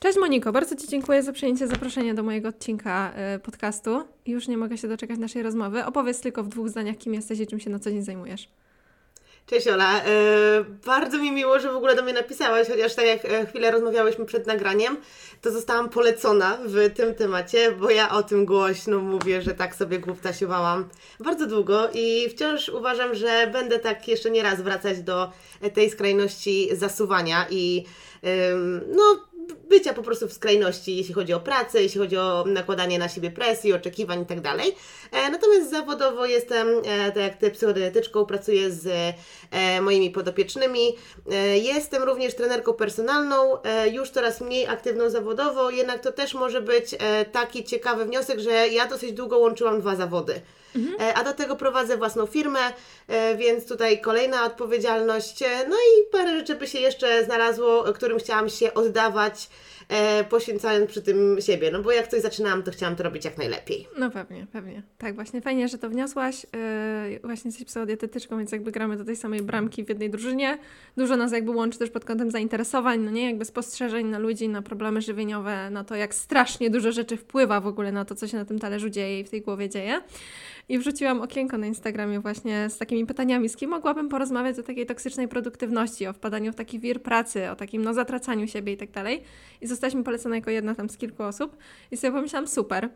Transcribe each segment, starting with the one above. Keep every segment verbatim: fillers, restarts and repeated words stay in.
Cześć Moniko, bardzo Ci dziękuję za przyjęcie zaproszenia do mojego odcinka y, podcastu. Już nie mogę się doczekać naszej rozmowy. Opowiedz tylko w dwóch zdaniach, kim jesteś i czym się na co dzień zajmujesz. Cześć Ola, e, bardzo mi miło, że w ogóle do mnie napisałaś, chociaż tak jak e, chwilę rozmawiałyśmy przed nagraniem, to zostałam polecona w tym temacie, bo ja o tym głośno mówię, że tak sobie głuptasiowałam bardzo długo i wciąż uważam, że będę tak jeszcze nie raz wracać do tej skrajności zasuwania i ym, no bycia po prostu w skrajności, jeśli chodzi o pracę, jeśli chodzi o nakładanie na siebie presji, oczekiwań i tak dalej. Natomiast zawodowo jestem, e, tak jak Ty, psychodietetyczką, pracuję z e, moimi podopiecznymi. E, jestem również trenerką personalną, e, już coraz mniej aktywną zawodowo, jednak to też może być e, taki ciekawy wniosek, że ja dosyć długo łączyłam dwa zawody. Mhm. A do tego prowadzę własną firmę, więc tutaj kolejna odpowiedzialność. No i parę rzeczy by się jeszcze znalazło, którym chciałam się oddawać, poświęcając przy tym siebie. No bo jak coś zaczynałam, to chciałam to robić jak najlepiej. No pewnie, pewnie. Tak, właśnie fajnie, że to wniosłaś. Yy, właśnie jesteś psychodietetyczką, więc jakby gramy do tej samej bramki w jednej drużynie. Dużo nas jakby łączy też pod kątem zainteresowań, no nie? Jakby spostrzeżeń na ludzi, na problemy żywieniowe, na to, jak strasznie dużo rzeczy wpływa w ogóle na to, co się na tym talerzu dzieje i w tej głowie dzieje. I wrzuciłam okienko na Instagramie właśnie z takimi pytaniami, z kim mogłabym porozmawiać o takiej toksycznej produktywności, o wpadaniu w taki wir pracy, o takim no zatracaniu siebie i tak dalej. I zostaliśmy polecone jako jedna tam z kilku osób. I sobie pomyślałam, super.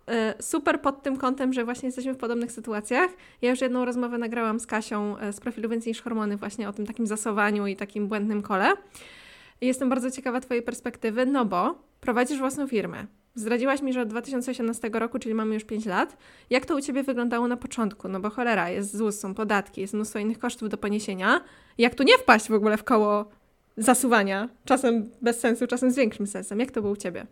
Super pod tym kątem, że właśnie jesteśmy w podobnych sytuacjach. Ja już jedną rozmowę nagrałam z Kasią z profilu Więcej niż Hormony właśnie o tym takim zasowaniu i takim błędnym kole. I jestem bardzo ciekawa Twojej perspektywy, no bo prowadzisz własną firmę. Zdradziłaś mi, że od dwa tysiące osiemnastego roku, czyli mamy już pięć lat. Jak to u Ciebie wyglądało na początku? No bo cholera, jest ZUS, są podatki, jest mnóstwo innych kosztów do poniesienia. Jak tu nie wpaść w ogóle w koło zasuwania? Czasem bez sensu, czasem z większym sensem. Jak to było u Ciebie?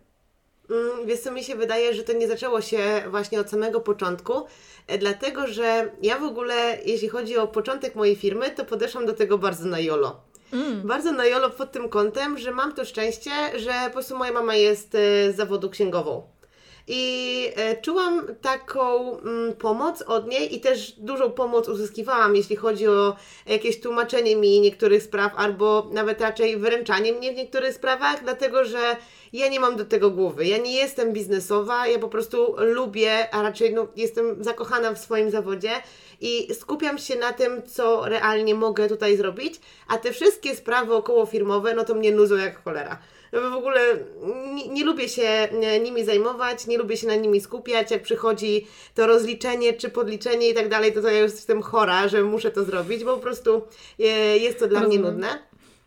Mm, wiesz co, mi się wydaje, że to nie zaczęło się właśnie od samego początku, dlatego że ja w ogóle, jeśli chodzi o początek mojej firmy, to podeszłam do tego bardzo na jolo. Mm. Bardzo na jolo pod tym kątem, że mam to szczęście, że po prostu moja mama jest z zawodu księgową. I e, czułam taką mm, pomoc od niej i też dużą pomoc uzyskiwałam, jeśli chodzi o jakieś tłumaczenie mi niektórych spraw, albo nawet raczej wyręczanie mnie w niektórych sprawach, dlatego że ja nie mam do tego głowy. Ja nie jestem biznesowa, ja po prostu lubię, a raczej no, jestem zakochana w swoim zawodzie i skupiam się na tym, co realnie mogę tutaj zrobić, a te wszystkie sprawy okołofirmowe, no to mnie nudzą jak cholera. W ogóle nie, nie lubię się nimi zajmować, nie lubię się na nimi skupiać. Jak przychodzi to rozliczenie czy podliczenie i tak dalej, to, to ja już jestem chora, że muszę to zrobić, bo po prostu jest to dla Rozumiem. mnie nudne.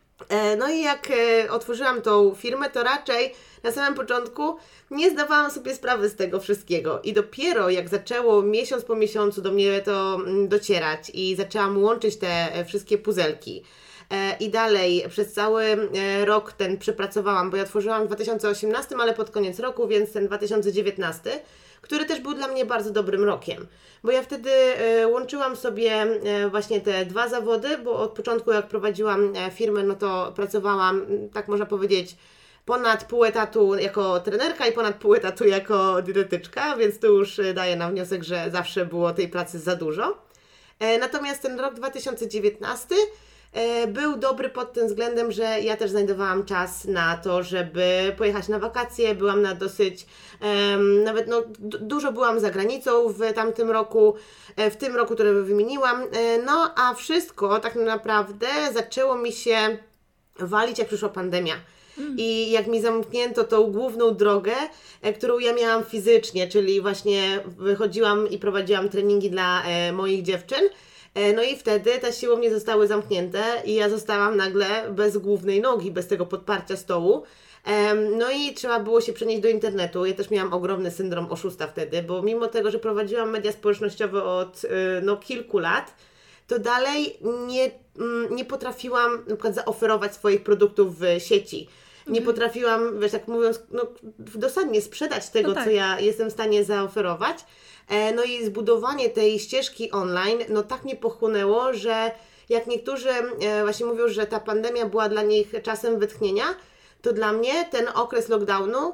No i jak otworzyłam tą firmę, to raczej na samym początku nie zdawałam sobie sprawy z tego wszystkiego. I dopiero jak zaczęło miesiąc po miesiącu do mnie to docierać i zaczęłam łączyć te wszystkie puzelki, i dalej przez cały rok ten przepracowałam, bo ja otworzyłam w dwa tysiące osiemnastym, ale pod koniec roku, więc ten dwa tysiące dziewiętnasty, który też był dla mnie bardzo dobrym rokiem, bo ja wtedy łączyłam sobie właśnie te dwa zawody, bo od początku jak prowadziłam firmę, no to pracowałam, tak można powiedzieć, ponad pół etatu jako trenerka i ponad pół etatu jako dietetyczka, więc to już daje nam wniosek, że zawsze było tej pracy za dużo. Natomiast ten rok dwa tysiące dziewiętnasty był dobry pod tym względem, że ja też znajdowałam czas na to, żeby pojechać na wakacje. Byłam na dosyć, um, nawet no, d- dużo byłam za granicą w tamtym roku, w tym roku, który wymieniłam. No a wszystko tak naprawdę zaczęło mi się walić, jak przyszła pandemia. I jak mi zamknięto tą główną drogę, którą ja miałam fizycznie, czyli właśnie wychodziłam i prowadziłam treningi dla e, moich dziewczyn. No i wtedy te siłownie zostały zamknięte i ja zostałam nagle bez głównej nogi, bez tego podparcia stołu. No i trzeba było się przenieść do internetu. Ja też miałam ogromny syndrom oszusta wtedy, bo mimo tego, że prowadziłam media społecznościowe od no, kilku lat, to dalej nie, nie potrafiłam na przykład zaoferować swoich produktów w sieci. Nie potrafiłam, wiesz, tak mówiąc, no, dosadnie sprzedać tego, no tak. co ja jestem w stanie zaoferować. No i zbudowanie tej ścieżki online, no tak mnie pochłonęło, że jak niektórzy właśnie mówią, że ta pandemia była dla nich czasem wytchnienia, to dla mnie ten okres lockdownu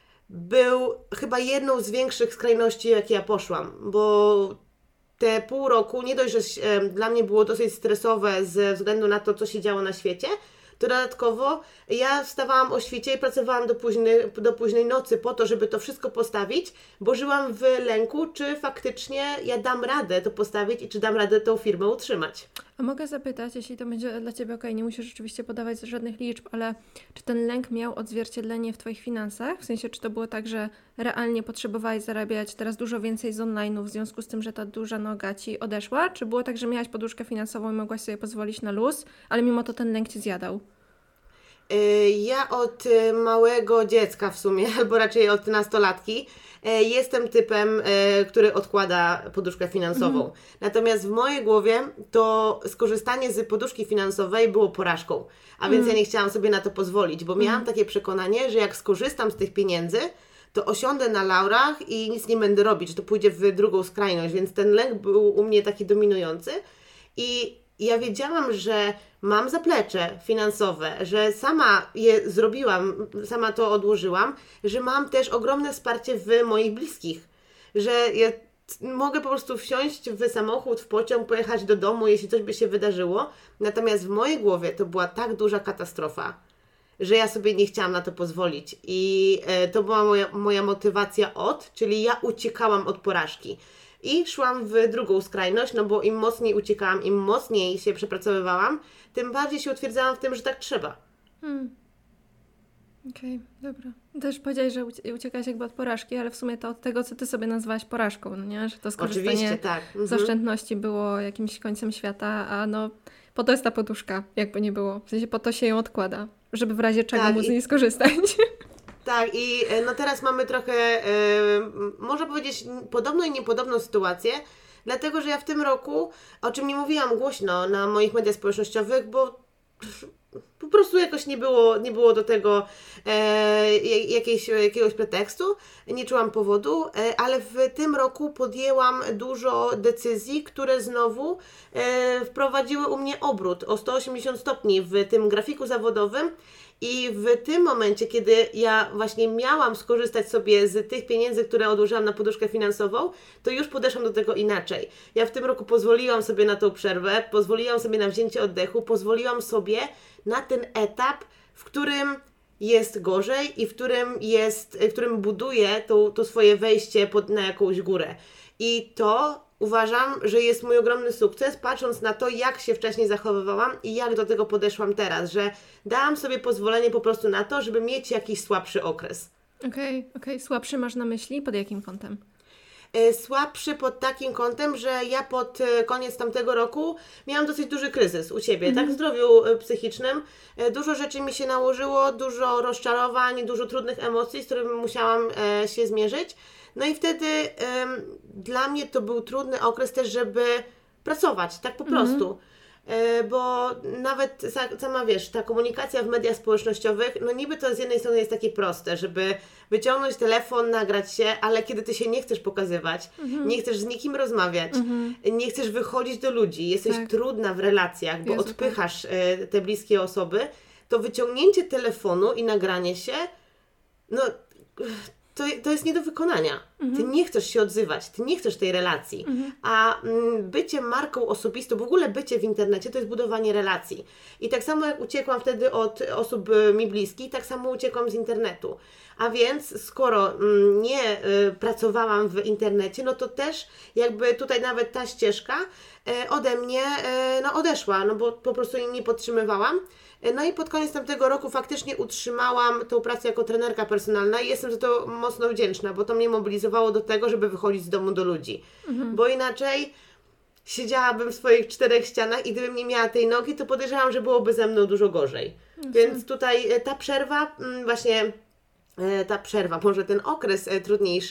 był chyba jedną z większych skrajności, jakie ja poszłam, bo te pół roku, nie dość, że dla mnie było dosyć stresowe ze względu na to, co się działo na świecie, to dodatkowo ja wstawałam o świcie i pracowałam do późnej, do późnej nocy po to, żeby to wszystko postawić, bo żyłam w lęku, czy faktycznie ja dam radę to postawić i czy dam radę tą firmę utrzymać. A mogę zapytać, jeśli to będzie dla Ciebie okej, nie musisz oczywiście podawać żadnych liczb, ale czy ten lęk miał odzwierciedlenie w Twoich finansach? W sensie, czy to było tak, że realnie potrzebowałaś zarabiać teraz dużo więcej z online'u w związku z tym, że ta duża noga Ci odeszła? Czy było tak, że miałaś poduszkę finansową i mogłaś sobie pozwolić na luz, ale mimo to ten lęk Cię zjadał? Ja od małego dziecka w sumie, albo raczej od nastolatki, jestem typem, który odkłada poduszkę finansową. Mhm. Natomiast w mojej głowie to skorzystanie z poduszki finansowej było porażką. A więc mhm. ja nie chciałam sobie na to pozwolić, bo miałam mhm. takie przekonanie, że jak skorzystam z tych pieniędzy, to osiądę na laurach i nic nie będę robić, że to pójdzie w drugą skrajność. Więc ten lęk był u mnie taki dominujący. I ja wiedziałam, że mam zaplecze finansowe, że sama je zrobiłam, sama to odłożyłam, że mam też ogromne wsparcie w moich bliskich, że ja mogę po prostu wsiąść w samochód, w pociąg, pojechać do domu, jeśli coś by się wydarzyło. Natomiast w mojej głowie to była tak duża katastrofa, że ja sobie nie chciałam na to pozwolić. I to była moja, moja motywacja od, czyli ja uciekałam od porażki. I szłam w drugą skrajność, no bo im mocniej uciekałam, im mocniej się przepracowywałam, tym bardziej się utwierdzałam w tym, że tak trzeba. Hmm. Okej, okay, dobra. Też powiedziałeś, że uciekałaś jakby od porażki, ale w sumie to od tego, co Ty sobie nazwałaś porażką, no nie? Że to skorzystanie tak. mhm. z oszczędności było jakimś końcem świata, a no po to jest ta poduszka, jakby nie było. W sensie po to się ją odkłada, żeby w razie czego tak, móc z niej i... skorzystać. Tak, i no teraz mamy trochę, e, można powiedzieć, podobną i niepodobną sytuację, dlatego, że ja w tym roku, o czym nie mówiłam głośno na moich mediach społecznościowych, bo po prostu jakoś nie było, nie było do tego e, jakiejś, jakiegoś pretekstu, nie czułam powodu, e, ale w tym roku podjęłam dużo decyzji, które znowu e, wprowadziły u mnie obrót o sto osiemdziesiąt stopni w tym grafiku zawodowym. I w tym momencie, kiedy ja właśnie miałam skorzystać sobie z tych pieniędzy, które odłożyłam na poduszkę finansową, to już podeszłam do tego inaczej. Ja w tym roku pozwoliłam sobie na tą przerwę, pozwoliłam sobie na wzięcie oddechu, pozwoliłam sobie na ten etap, w którym jest gorzej i w którym jest, w którym buduję to, to swoje wejście pod, na jakąś górę. I to uważam, że jest mój ogromny sukces, patrząc na to, jak się wcześniej zachowywałam i jak do tego podeszłam teraz, że dałam sobie pozwolenie po prostu na to, żeby mieć jakiś słabszy okres. Okej, okay, okej. Okay. Słabszy masz na myśli? Pod jakim kątem? Słabszy pod takim kątem, że ja pod koniec tamtego roku miałam dosyć duży kryzys u siebie, mm-hmm. tak w zdrowiu psychicznym. Dużo rzeczy mi się nałożyło, dużo rozczarowań, dużo trudnych emocji, z którymi musiałam się zmierzyć. No i wtedy ym, dla mnie to był trudny okres też, żeby pracować, tak po prostu. Mm-hmm. Y, bo nawet sama wiesz, ta komunikacja w mediach społecznościowych, no niby to z jednej strony jest takie proste, żeby wyciągnąć telefon, nagrać się, ale kiedy Ty się nie chcesz pokazywać, mm-hmm. nie chcesz z nikim rozmawiać, mm-hmm. nie chcesz wychodzić do ludzi, jesteś tak. trudna w relacjach, bo Jezu, odpychasz tak. y, te bliskie osoby, to wyciągnięcie telefonu i nagranie się, no... To, to jest nie do wykonania. Mhm. Ty nie chcesz się odzywać, Ty nie chcesz tej relacji. Mhm. A mm, bycie marką osobistą, w ogóle bycie w internecie, to jest budowanie relacji. I tak samo jak uciekłam wtedy od osób y, mi bliskich, tak samo uciekłam z internetu. A więc skoro mm, nie y, pracowałam w internecie, no to też jakby tutaj nawet ta ścieżka y, ode mnie y, no, odeszła, no bo po prostu jej nie podtrzymywałam. No i pod koniec tamtego roku faktycznie utrzymałam tą pracę jako trenerka personalna i jestem za to mocno wdzięczna, bo to mnie mobilizowało do tego, żeby wychodzić z domu do ludzi. Mhm. Bo inaczej siedziałabym w swoich czterech ścianach i gdybym nie miała tej nogi, to podejrzewam, że byłoby ze mną dużo gorzej. Mhm. Więc tutaj ta przerwa, właśnie ta przerwa, może ten okres trudniejszy,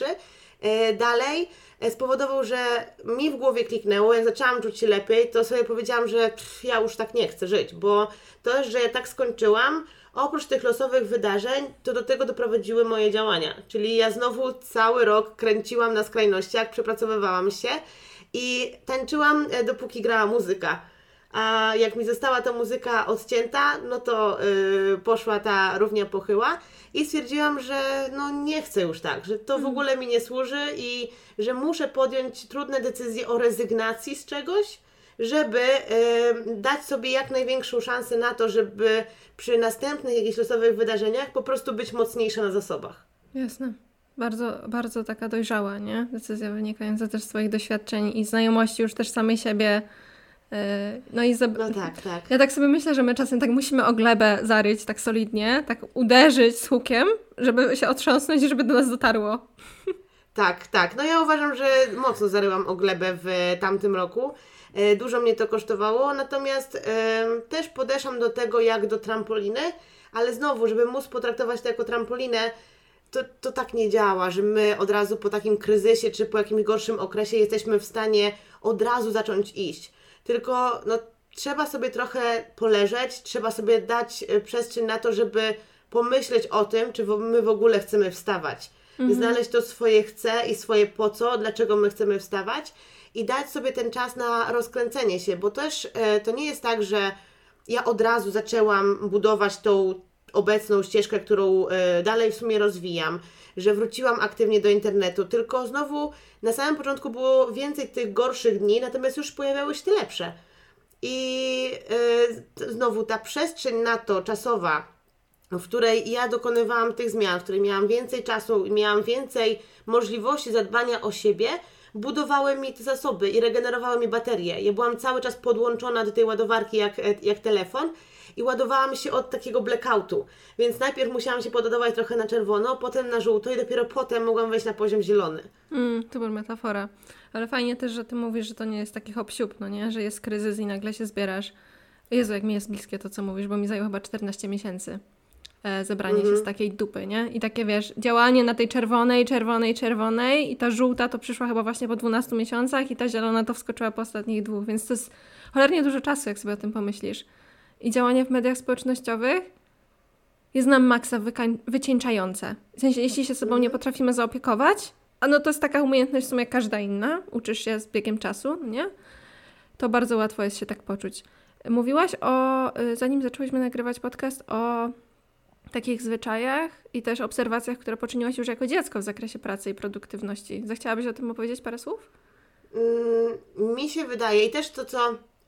dalej spowodował, że mi w głowie kliknęło, jak zaczęłam czuć się lepiej, to sobie powiedziałam, że pff, ja już tak nie chcę żyć, bo to, że ja tak skończyłam, oprócz tych losowych wydarzeń, to do tego doprowadziły moje działania. Czyli ja znowu cały rok kręciłam na skrajnościach, przepracowywałam się i tańczyłam, dopóki grała muzyka. A jak mi została ta muzyka odcięta, no to yy, poszła ta równia pochyła i stwierdziłam, że no nie chcę już tak, że to w ogóle mi nie służy i że muszę podjąć trudne decyzje o rezygnacji z czegoś, żeby y, dać sobie jak największą szansę na to, żeby przy następnych jakichś losowych wydarzeniach po prostu być mocniejsza na zasobach. Jasne. Bardzo, bardzo taka dojrzała, nie? Decyzja wynikająca też z swoich doświadczeń i znajomości już też samej siebie. Yy, no i zab- no tak, tak. Ja tak sobie myślę, że my czasem tak musimy o glebę zaryć tak solidnie, tak uderzyć z hukiem, żeby się otrząsnąć i żeby do nas dotarło. Tak, tak. No ja uważam, że mocno zaryłam o glebę w tamtym roku. Dużo mnie to kosztowało, natomiast y, też podeszłam do tego jak do trampoliny, ale znowu, żeby móc potraktować to jako trampolinę, to, to tak nie działa, że my od razu po takim kryzysie czy po jakimś gorszym okresie jesteśmy w stanie od razu zacząć iść. Tylko no, trzeba sobie trochę poleżeć, trzeba sobie dać przestrzeń na to, żeby pomyśleć o tym, czy my w ogóle chcemy wstawać. Mhm. Znaleźć to swoje chcę i swoje po co, dlaczego my chcemy wstawać i dać sobie ten czas na rozkręcenie się, bo też e, to nie jest tak, że ja od razu zaczęłam budować tą obecną ścieżkę, którą e, dalej w sumie rozwijam, że wróciłam aktywnie do internetu, tylko znowu na samym początku było więcej tych gorszych dni, natomiast już pojawiały się te lepsze. I e, znowu ta przestrzeń na to czasowa, w której ja dokonywałam tych zmian, w której miałam więcej czasu i miałam więcej możliwości zadbania o siebie, budowały mi te zasoby i regenerowały mi baterie. Ja byłam cały czas podłączona do tej ładowarki jak, jak telefon i ładowałam się od takiego blackoutu. Więc najpierw musiałam się podładować trochę na czerwono, potem na żółto i dopiero potem mogłam wejść na poziom zielony. Mm, to była metafora. Ale fajnie też, że ty mówisz, że to nie jest taki hop-siup, no nie? Że jest kryzys i nagle się zbierasz. Jezu, jak mi jest bliskie to, co mówisz, bo mi zajęło chyba czternaście miesięcy. Zebranie mm-hmm. się z takiej dupy, nie? I takie, wiesz, działanie na tej czerwonej, czerwonej, czerwonej i ta żółta to przyszła chyba właśnie po dwunastu miesiącach i ta zielona to wskoczyła po ostatnich dwóch, więc to jest cholernie dużo czasu, jak sobie o tym pomyślisz. I działanie w mediach społecznościowych jest nam maksa wykań- wycieńczające. W sensie, jeśli się sobą nie potrafimy zaopiekować, a no to jest taka umiejętność w sumie jak każda inna, uczysz się z biegiem czasu, nie? To bardzo łatwo jest się tak poczuć. Mówiłaś o, zanim zaczęłyśmy nagrywać podcast, o takich zwyczajach i też obserwacjach, które poczyniłaś już jako dziecko w zakresie pracy i produktywności. Zechciałabyś o tym opowiedzieć parę słów? Mm, mi się wydaje i też to, co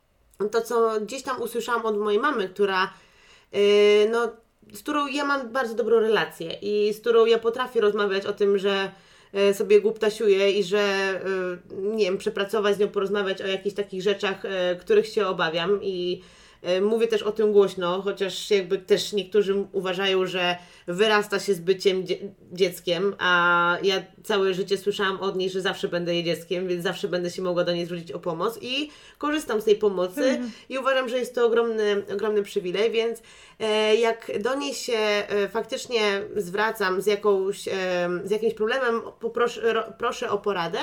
to, co gdzieś tam usłyszałam od mojej mamy, która yy, no, z którą ja mam bardzo dobrą relację i z którą ja potrafię rozmawiać o tym, że yy, sobie głuptasiuję i że yy, nie wiem, przepracować z nią, porozmawiać o jakichś takich rzeczach, yy, których się obawiam i mówię też o tym głośno, chociaż jakby też niektórzy uważają, że wyrasta się z byciem dzie- dzieckiem, a ja całe życie słyszałam od niej, że zawsze będę jej dzieckiem, więc zawsze będę się mogła do niej zwrócić o pomoc i korzystam z tej pomocy mhm. i uważam, że jest to ogromny, ogromny przywilej, więc e, jak do niej się e, faktycznie zwracam z, jakąś, e, z jakimś problemem, poproszę, ro, proszę o poradę,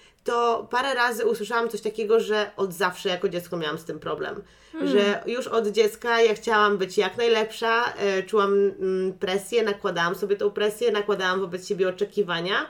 to parę razy usłyszałam coś takiego, że od zawsze jako dziecko miałam z tym problem. Hmm. Że już od dziecka ja chciałam być jak najlepsza, e, czułam mm, presję, nakładałam sobie tą presję, nakładałam wobec siebie oczekiwania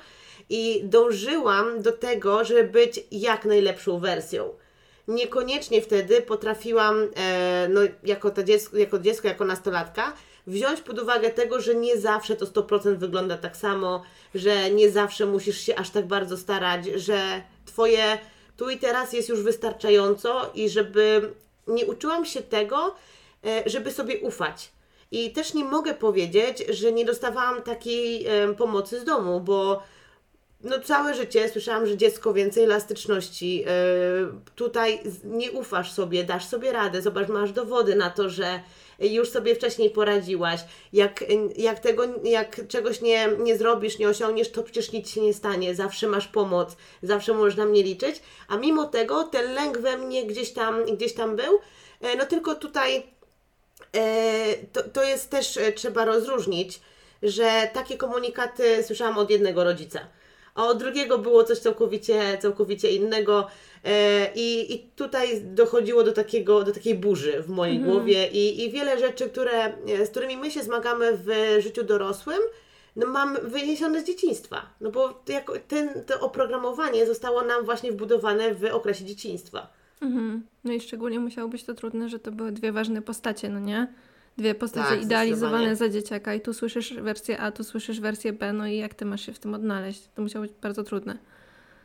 i dążyłam do tego, żeby być jak najlepszą wersją. Niekoniecznie wtedy potrafiłam, e, no, jako, to dziecko, jako dziecko, jako nastolatka, wziąć pod uwagę tego, że nie zawsze to sto procent wygląda tak samo, że nie zawsze musisz się aż tak bardzo starać, że Twoje tu i teraz jest już wystarczająco i żeby nie uczyłam się tego, żeby sobie ufać. I też nie mogę powiedzieć, że nie dostawałam takiej e, pomocy z domu, bo no całe życie słyszałam, że dziecko więcej elastyczności, yy, tutaj nie ufasz sobie, dasz sobie radę, zobacz, masz dowody na to, że już sobie wcześniej poradziłaś, jak, jak, tego, jak czegoś nie, nie zrobisz, nie osiągniesz, to przecież nic się nie stanie, zawsze masz pomoc, zawsze możesz na mnie liczyć, a mimo tego ten lęk we mnie gdzieś tam, gdzieś tam był, yy, no tylko tutaj yy, to, to jest też, yy, trzeba rozróżnić, że takie komunikaty słyszałam od jednego rodzica. A od drugiego było coś całkowicie, całkowicie innego e, i, i tutaj dochodziło do, takiego, do takiej burzy w mojej mhm. głowie i, i wiele rzeczy, które, z którymi my się zmagamy w życiu dorosłym, no mam wyniesione z dzieciństwa, no bo jako ten, to oprogramowanie zostało nam właśnie wbudowane w okresie dzieciństwa. Mhm. No i szczególnie musiało być to trudne, że to były dwie ważne postacie, no nie? Dwie postacie tak, idealizowane za dzieciaka i tu słyszysz wersję A, tu słyszysz wersję B, no i jak ty masz się w tym odnaleźć? To musiało być bardzo trudne.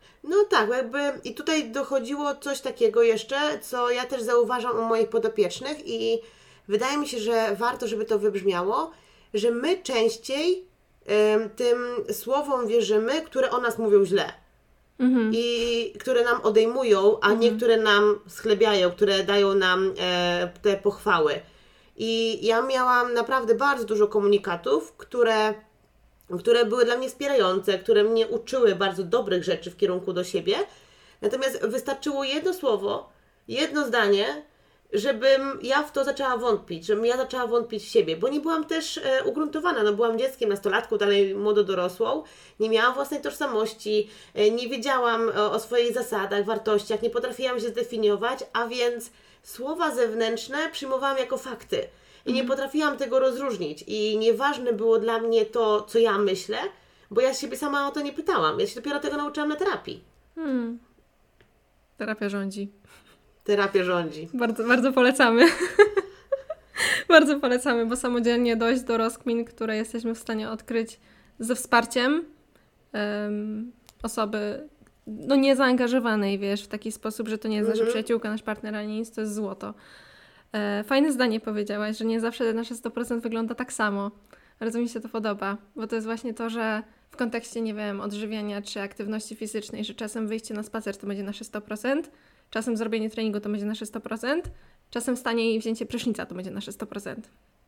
No tak, jakby i tutaj dochodziło coś takiego jeszcze, co ja też zauważam u moich podopiecznych i wydaje mi się, że warto, żeby to wybrzmiało, że my częściej ym, tym słowom wierzymy, które o nas mówią źle. Mhm. I które nam odejmują, a mhm. nie które nam schlebiają, które dają nam e, te pochwały. I ja miałam naprawdę bardzo dużo komunikatów, które, które były dla mnie wspierające, które mnie uczyły bardzo dobrych rzeczy w kierunku do siebie. Natomiast wystarczyło jedno słowo, jedno zdanie, żebym ja w to zaczęła wątpić, żebym ja zaczęła wątpić w siebie, bo nie byłam też e, ugruntowana, no byłam dzieckiem, nastolatką, dalej młodo dorosłą, nie miałam własnej tożsamości, e, nie wiedziałam o, o swoich zasadach, wartościach, nie potrafiłam się zdefiniować, a więc słowa zewnętrzne przyjmowałam jako fakty i mhm. nie potrafiłam tego rozróżnić i nieważne było dla mnie to, co ja myślę, bo ja siebie sama o to nie pytałam, ja się dopiero tego nauczyłam na terapii. Hmm. Terapia rządzi. Terapia rządzi. Bardzo, bardzo polecamy. Bardzo polecamy, bo samodzielnie dojść do rozkmin, które jesteśmy w stanie odkryć ze wsparciem um, osoby no niezaangażowanej, wiesz, w taki sposób, że to nie jest nasza mm-hmm. przyjaciółka, nasz partner, ani nic, to jest złoto. E, fajne zdanie powiedziałaś, że nie zawsze nasze sto procent wygląda tak samo. Bardzo mi się to podoba, bo to jest właśnie to, że w kontekście, nie wiem, odżywiania czy aktywności fizycznej, że czasem wyjście na spacer to będzie nasze sto procent, czasem zrobienie treningu to będzie nasze sto procent, czasem wstanie i wzięcie prysznica to będzie nasze sto procent.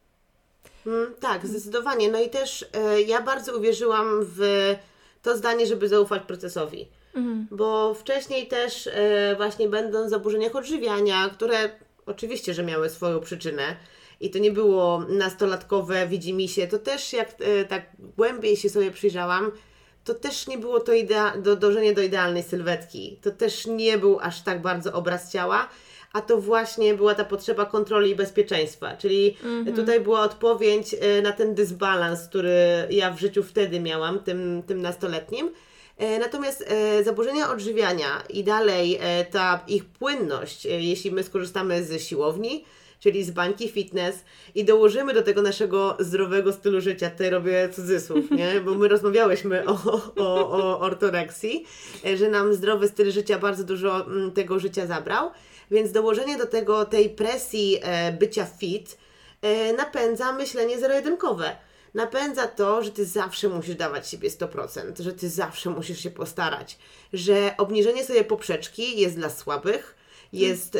Mm, tak, zdecydowanie. No i też e, ja bardzo uwierzyłam w to zdanie, żeby zaufać procesowi. Mhm. Bo wcześniej też e, właśnie będąc w zaburzeniach odżywiania, które oczywiście, że miały swoją przyczynę i to nie było nastolatkowe widzimisię, to też jak e, tak głębiej się sobie przyjrzałam, to też nie było to idea- do, dążenie do idealnej sylwetki. To też nie był aż tak bardzo obraz ciała, a to właśnie była ta potrzeba kontroli i bezpieczeństwa. Czyli mm-hmm. tutaj była odpowiedź y, na ten dysbalans, który ja w życiu wtedy miałam, tym, tym nastoletnim. E, natomiast e, zaburzenia odżywiania i dalej e, ta ich płynność, e, jeśli my skorzystamy z siłowni, czyli z bańki fitness i dołożymy do tego naszego zdrowego stylu życia, tutaj robię cudzysłów, nie? Bo my rozmawiałyśmy o, o, o ortoreksji, że nam zdrowy styl życia bardzo dużo m, tego życia zabrał, więc dołożenie do tego tej presji e, bycia fit e, napędza myślenie zero-jedynkowe. Napędza to, że Ty zawsze musisz dawać siebie sto procent, że Ty zawsze musisz się postarać, że obniżenie sobie poprzeczki jest dla słabych, jest, y,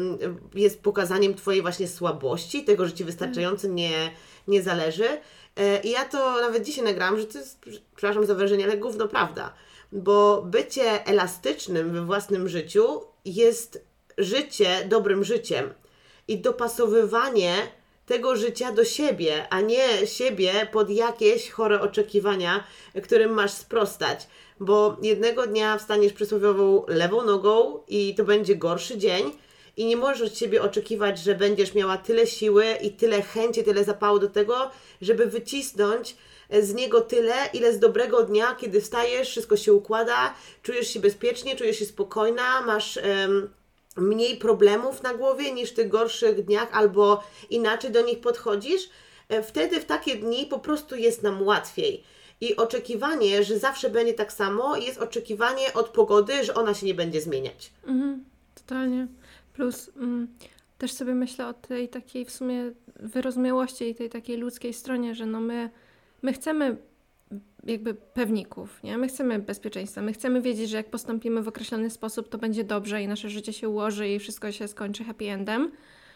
jest pokazaniem Twojej właśnie słabości, tego, że Ci wystarczająco nie, nie zależy. I ja to nawet dzisiaj nagrałam, że to jest, przepraszam za wrażenie, ale gówno prawda, bo bycie elastycznym we własnym życiu jest życie dobrym życiem i dopasowywanie tego życia do siebie, a nie siebie pod jakieś chore oczekiwania, którym masz sprostać. Bo jednego dnia wstaniesz przysłowiową lewą nogą i to będzie gorszy dzień i nie możesz od siebie oczekiwać, że będziesz miała tyle siły i tyle chęci, tyle zapału do tego, żeby wycisnąć z niego tyle, ile z dobrego dnia, kiedy wstajesz, wszystko się układa, czujesz się bezpiecznie, czujesz się spokojna, masz um, mniej problemów na głowie niż w tych gorszych dniach albo inaczej do nich podchodzisz. Wtedy w takie dni po prostu jest nam łatwiej. I oczekiwanie, że zawsze będzie tak samo, jest oczekiwanie od pogody, że ona się nie będzie zmieniać. Mhm, totalnie. Plus mm, też sobie myślę o tej takiej w sumie wyrozumiałości i tej takiej ludzkiej stronie, że no my, my chcemy jakby pewników, nie? My chcemy bezpieczeństwa, my chcemy wiedzieć, że jak postąpimy w określony sposób, to będzie dobrze i nasze życie się ułoży i wszystko się skończy happy endem.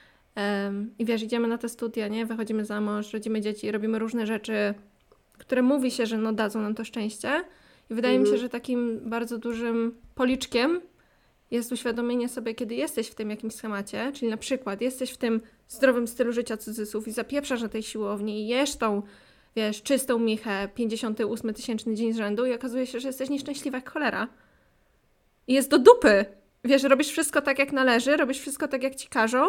Um, I wiesz, idziemy na te studia, nie? Wychodzimy za mąż, rodzimy dzieci, robimy różne rzeczy, które mówi się, że no dadzą nam to szczęście. I wydaje mm-hmm. mi się, że takim bardzo dużym policzkiem jest uświadomienie sobie, kiedy jesteś w tym jakimś schemacie, czyli na przykład jesteś w tym zdrowym stylu życia cudzysłów i zapieprzasz na tej siłowni i jesz tą, wiesz, czystą michę pięćdziesiąty ósmy tysięczny dzień z rzędu i okazuje się, że jesteś nieszczęśliwa jak cholera. I jest do dupy. Wiesz, robisz wszystko tak, jak należy, robisz wszystko tak, jak ci każą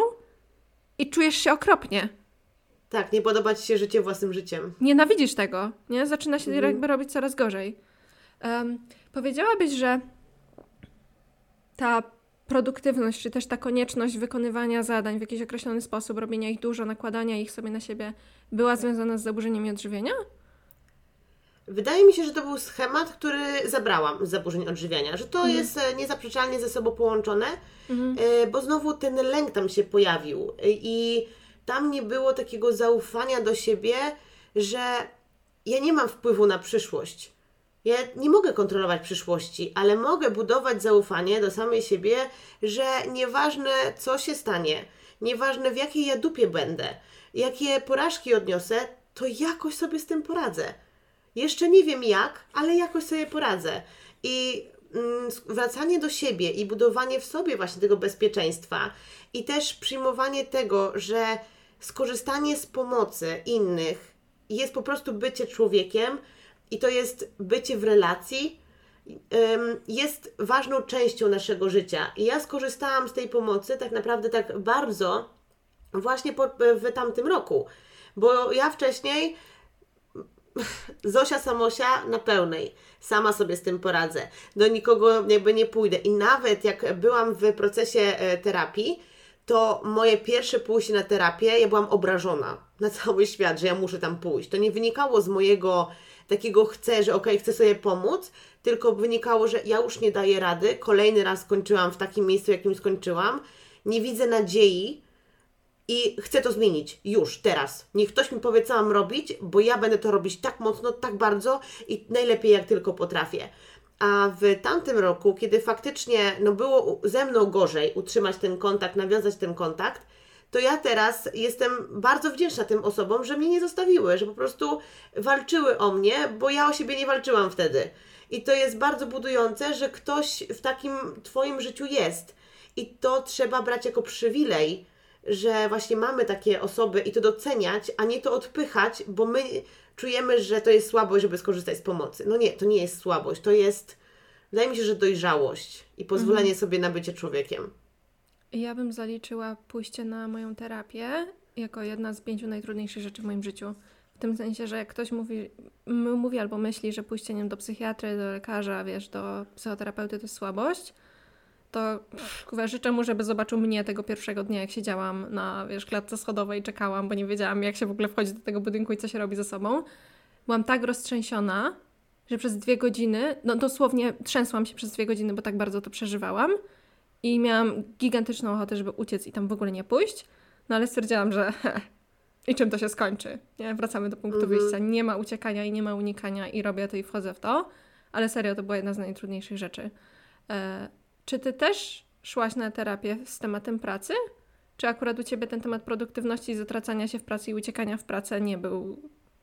i czujesz się okropnie. Tak, nie podoba Ci się życie własnym życiem. Nienawidzisz tego, nie? Zaczyna się mhm. jakby robić coraz gorzej. Um, powiedziałabyś, że ta produktywność, czy też ta konieczność wykonywania zadań w jakiś określony sposób, robienia ich dużo, nakładania ich sobie na siebie, była związana z zaburzeniami odżywienia? Wydaje mi się, że to był schemat, który zabrałam z zaburzeń odżywiania, że to mhm. jest niezaprzeczalnie ze sobą połączone, mhm. bo znowu ten lęk tam się pojawił i tam nie było takiego zaufania do siebie, że ja nie mam wpływu na przyszłość. Ja nie mogę kontrolować przyszłości, ale mogę budować zaufanie do samej siebie, że nieważne co się stanie, nieważne w jakiej ja dupie będę, jakie porażki odniosę, to jakoś sobie z tym poradzę. Jeszcze nie wiem jak, ale jakoś sobie poradzę. I mm, wracanie do siebie i budowanie w sobie właśnie tego bezpieczeństwa i też przyjmowanie tego, że skorzystanie z pomocy innych jest po prostu bycie człowiekiem i to jest bycie w relacji, jest ważną częścią naszego życia. I ja skorzystałam z tej pomocy tak naprawdę tak bardzo właśnie po, w tamtym roku, bo ja wcześniej Zosia Samosia na pełnej. Sama sobie z tym poradzę. Do nikogo jakby nie pójdę. I nawet jak byłam w procesie terapii, to moje pierwsze pójście na terapię, ja byłam obrażona na cały świat, że ja muszę tam pójść. To nie wynikało z mojego takiego chcę, że okej, okay, chcę sobie pomóc, tylko wynikało, że ja już nie daję rady. Kolejny raz skończyłam w takim miejscu, jakim skończyłam. Nie widzę nadziei i chcę to zmienić. Już, teraz. Niech ktoś mi powie, co mam robić, bo ja będę to robić tak mocno, tak bardzo i najlepiej, jak tylko potrafię. A w tamtym roku, kiedy faktycznie no, było ze mną gorzej utrzymać ten kontakt, nawiązać ten kontakt, to ja teraz jestem bardzo wdzięczna tym osobom, że mnie nie zostawiły, że po prostu walczyły o mnie, bo ja o siebie nie walczyłam wtedy. I to jest bardzo budujące, że ktoś w takim Twoim życiu jest. I to trzeba brać jako przywilej, że właśnie mamy takie osoby i to doceniać, a nie to odpychać, bo my czujemy, że to jest słabość, żeby skorzystać z pomocy. No nie, to nie jest słabość, to jest, wydaje mi się, że dojrzałość i pozwolenie mhm. sobie na bycie człowiekiem. Ja bym zaliczyła pójście na moją terapię jako jedna z pięciu najtrudniejszych rzeczy w moim życiu. W tym sensie, że jak ktoś mówi, mówi albo myśli, że pójście nie wiem, do psychiatry, do lekarza, wiesz, do psychoterapeuty to jest słabość, to pff, życzę mu, żeby zobaczył mnie tego pierwszego dnia, jak siedziałam na, wiesz, klatce schodowej i czekałam, bo nie wiedziałam, jak się w ogóle wchodzi do tego budynku i co się robi ze sobą. Byłam tak roztrzęsiona, że przez dwie godziny, no dosłownie trzęsłam się przez dwie godziny, bo tak bardzo to przeżywałam i miałam gigantyczną ochotę, żeby uciec i tam w ogóle nie pójść, no ale stwierdziłam, że he, i czym to się skończy, nie? Wracamy do punktu mhm. wyjścia, nie ma uciekania i nie ma unikania i robię to i wchodzę w to, ale serio, to była jedna z najtrudniejszych rzeczy. E- Czy Ty też szłaś na terapię z tematem pracy? Czy akurat u Ciebie ten temat produktywności, zatracania się w pracy i uciekania w pracę nie był?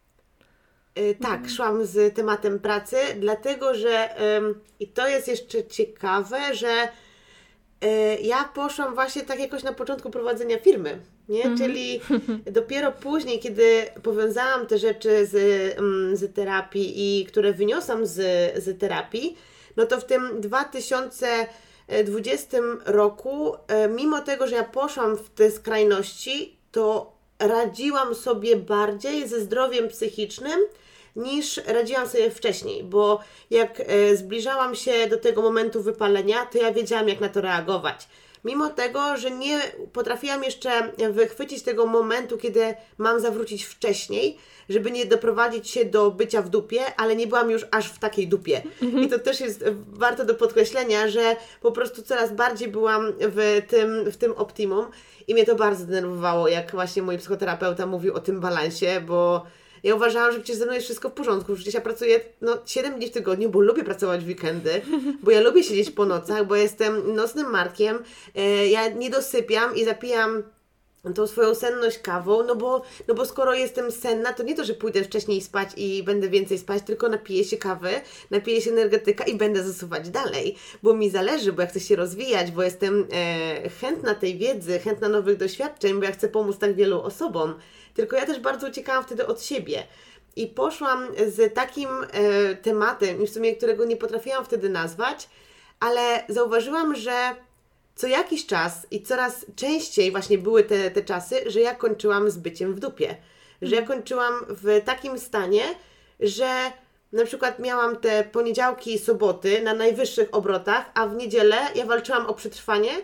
Yy, tak, hmm. szłam z tematem pracy, dlatego że yy, i to jest jeszcze ciekawe, że yy, ja poszłam właśnie tak jakoś na początku prowadzenia firmy, nie? Mm-hmm. Czyli dopiero później, kiedy powiązałam te rzeczy z, yy, z terapii i które wyniosłam z, z terapii, no to w tym dwa tysiące dwudziestym roku, mimo tego, że ja poszłam w te skrajności, to radziłam sobie bardziej ze zdrowiem psychicznym niż radziłam sobie wcześniej, bo jak zbliżałam się do tego momentu wypalenia, to ja wiedziałam, jak na to reagować. Mimo tego, że nie potrafiłam jeszcze wychwycić tego momentu, kiedy mam zawrócić wcześniej, żeby nie doprowadzić się do bycia w dupie, ale nie byłam już aż w takiej dupie. Mhm. I to też jest warte do podkreślenia, że po prostu coraz bardziej byłam w tym, w tym optimum i mnie to bardzo denerwowało, jak właśnie mój psychoterapeuta mówił o tym balansie, bo ja uważałam, że przecież ze mną jest wszystko w porządku, przecież ja pracuję no, siedem dni w tygodniu, bo lubię pracować w weekendy, bo ja lubię siedzieć po nocach, bo jestem nocnym markiem, e, ja nie dosypiam i zapijam tą swoją senność kawą, no bo, no bo skoro jestem senna, to nie to, że pójdę wcześniej spać i będę więcej spać, tylko napiję się kawy, napiję się energetyka i będę zasuwać dalej, bo mi zależy, bo ja chcę się rozwijać, bo jestem e, chętna tej wiedzy, chętna nowych doświadczeń, bo ja chcę pomóc tak wielu osobom. Tylko ja też bardzo uciekałam wtedy od siebie i poszłam z takim e, tematem, w sumie którego nie potrafiłam wtedy nazwać, ale zauważyłam, że co jakiś czas i coraz częściej właśnie były te, te czasy, że ja kończyłam z byciem w dupie. Że ja kończyłam w takim stanie, że na przykład miałam te poniedziałki i soboty na najwyższych obrotach, a w niedzielę ja walczyłam o przetrwanie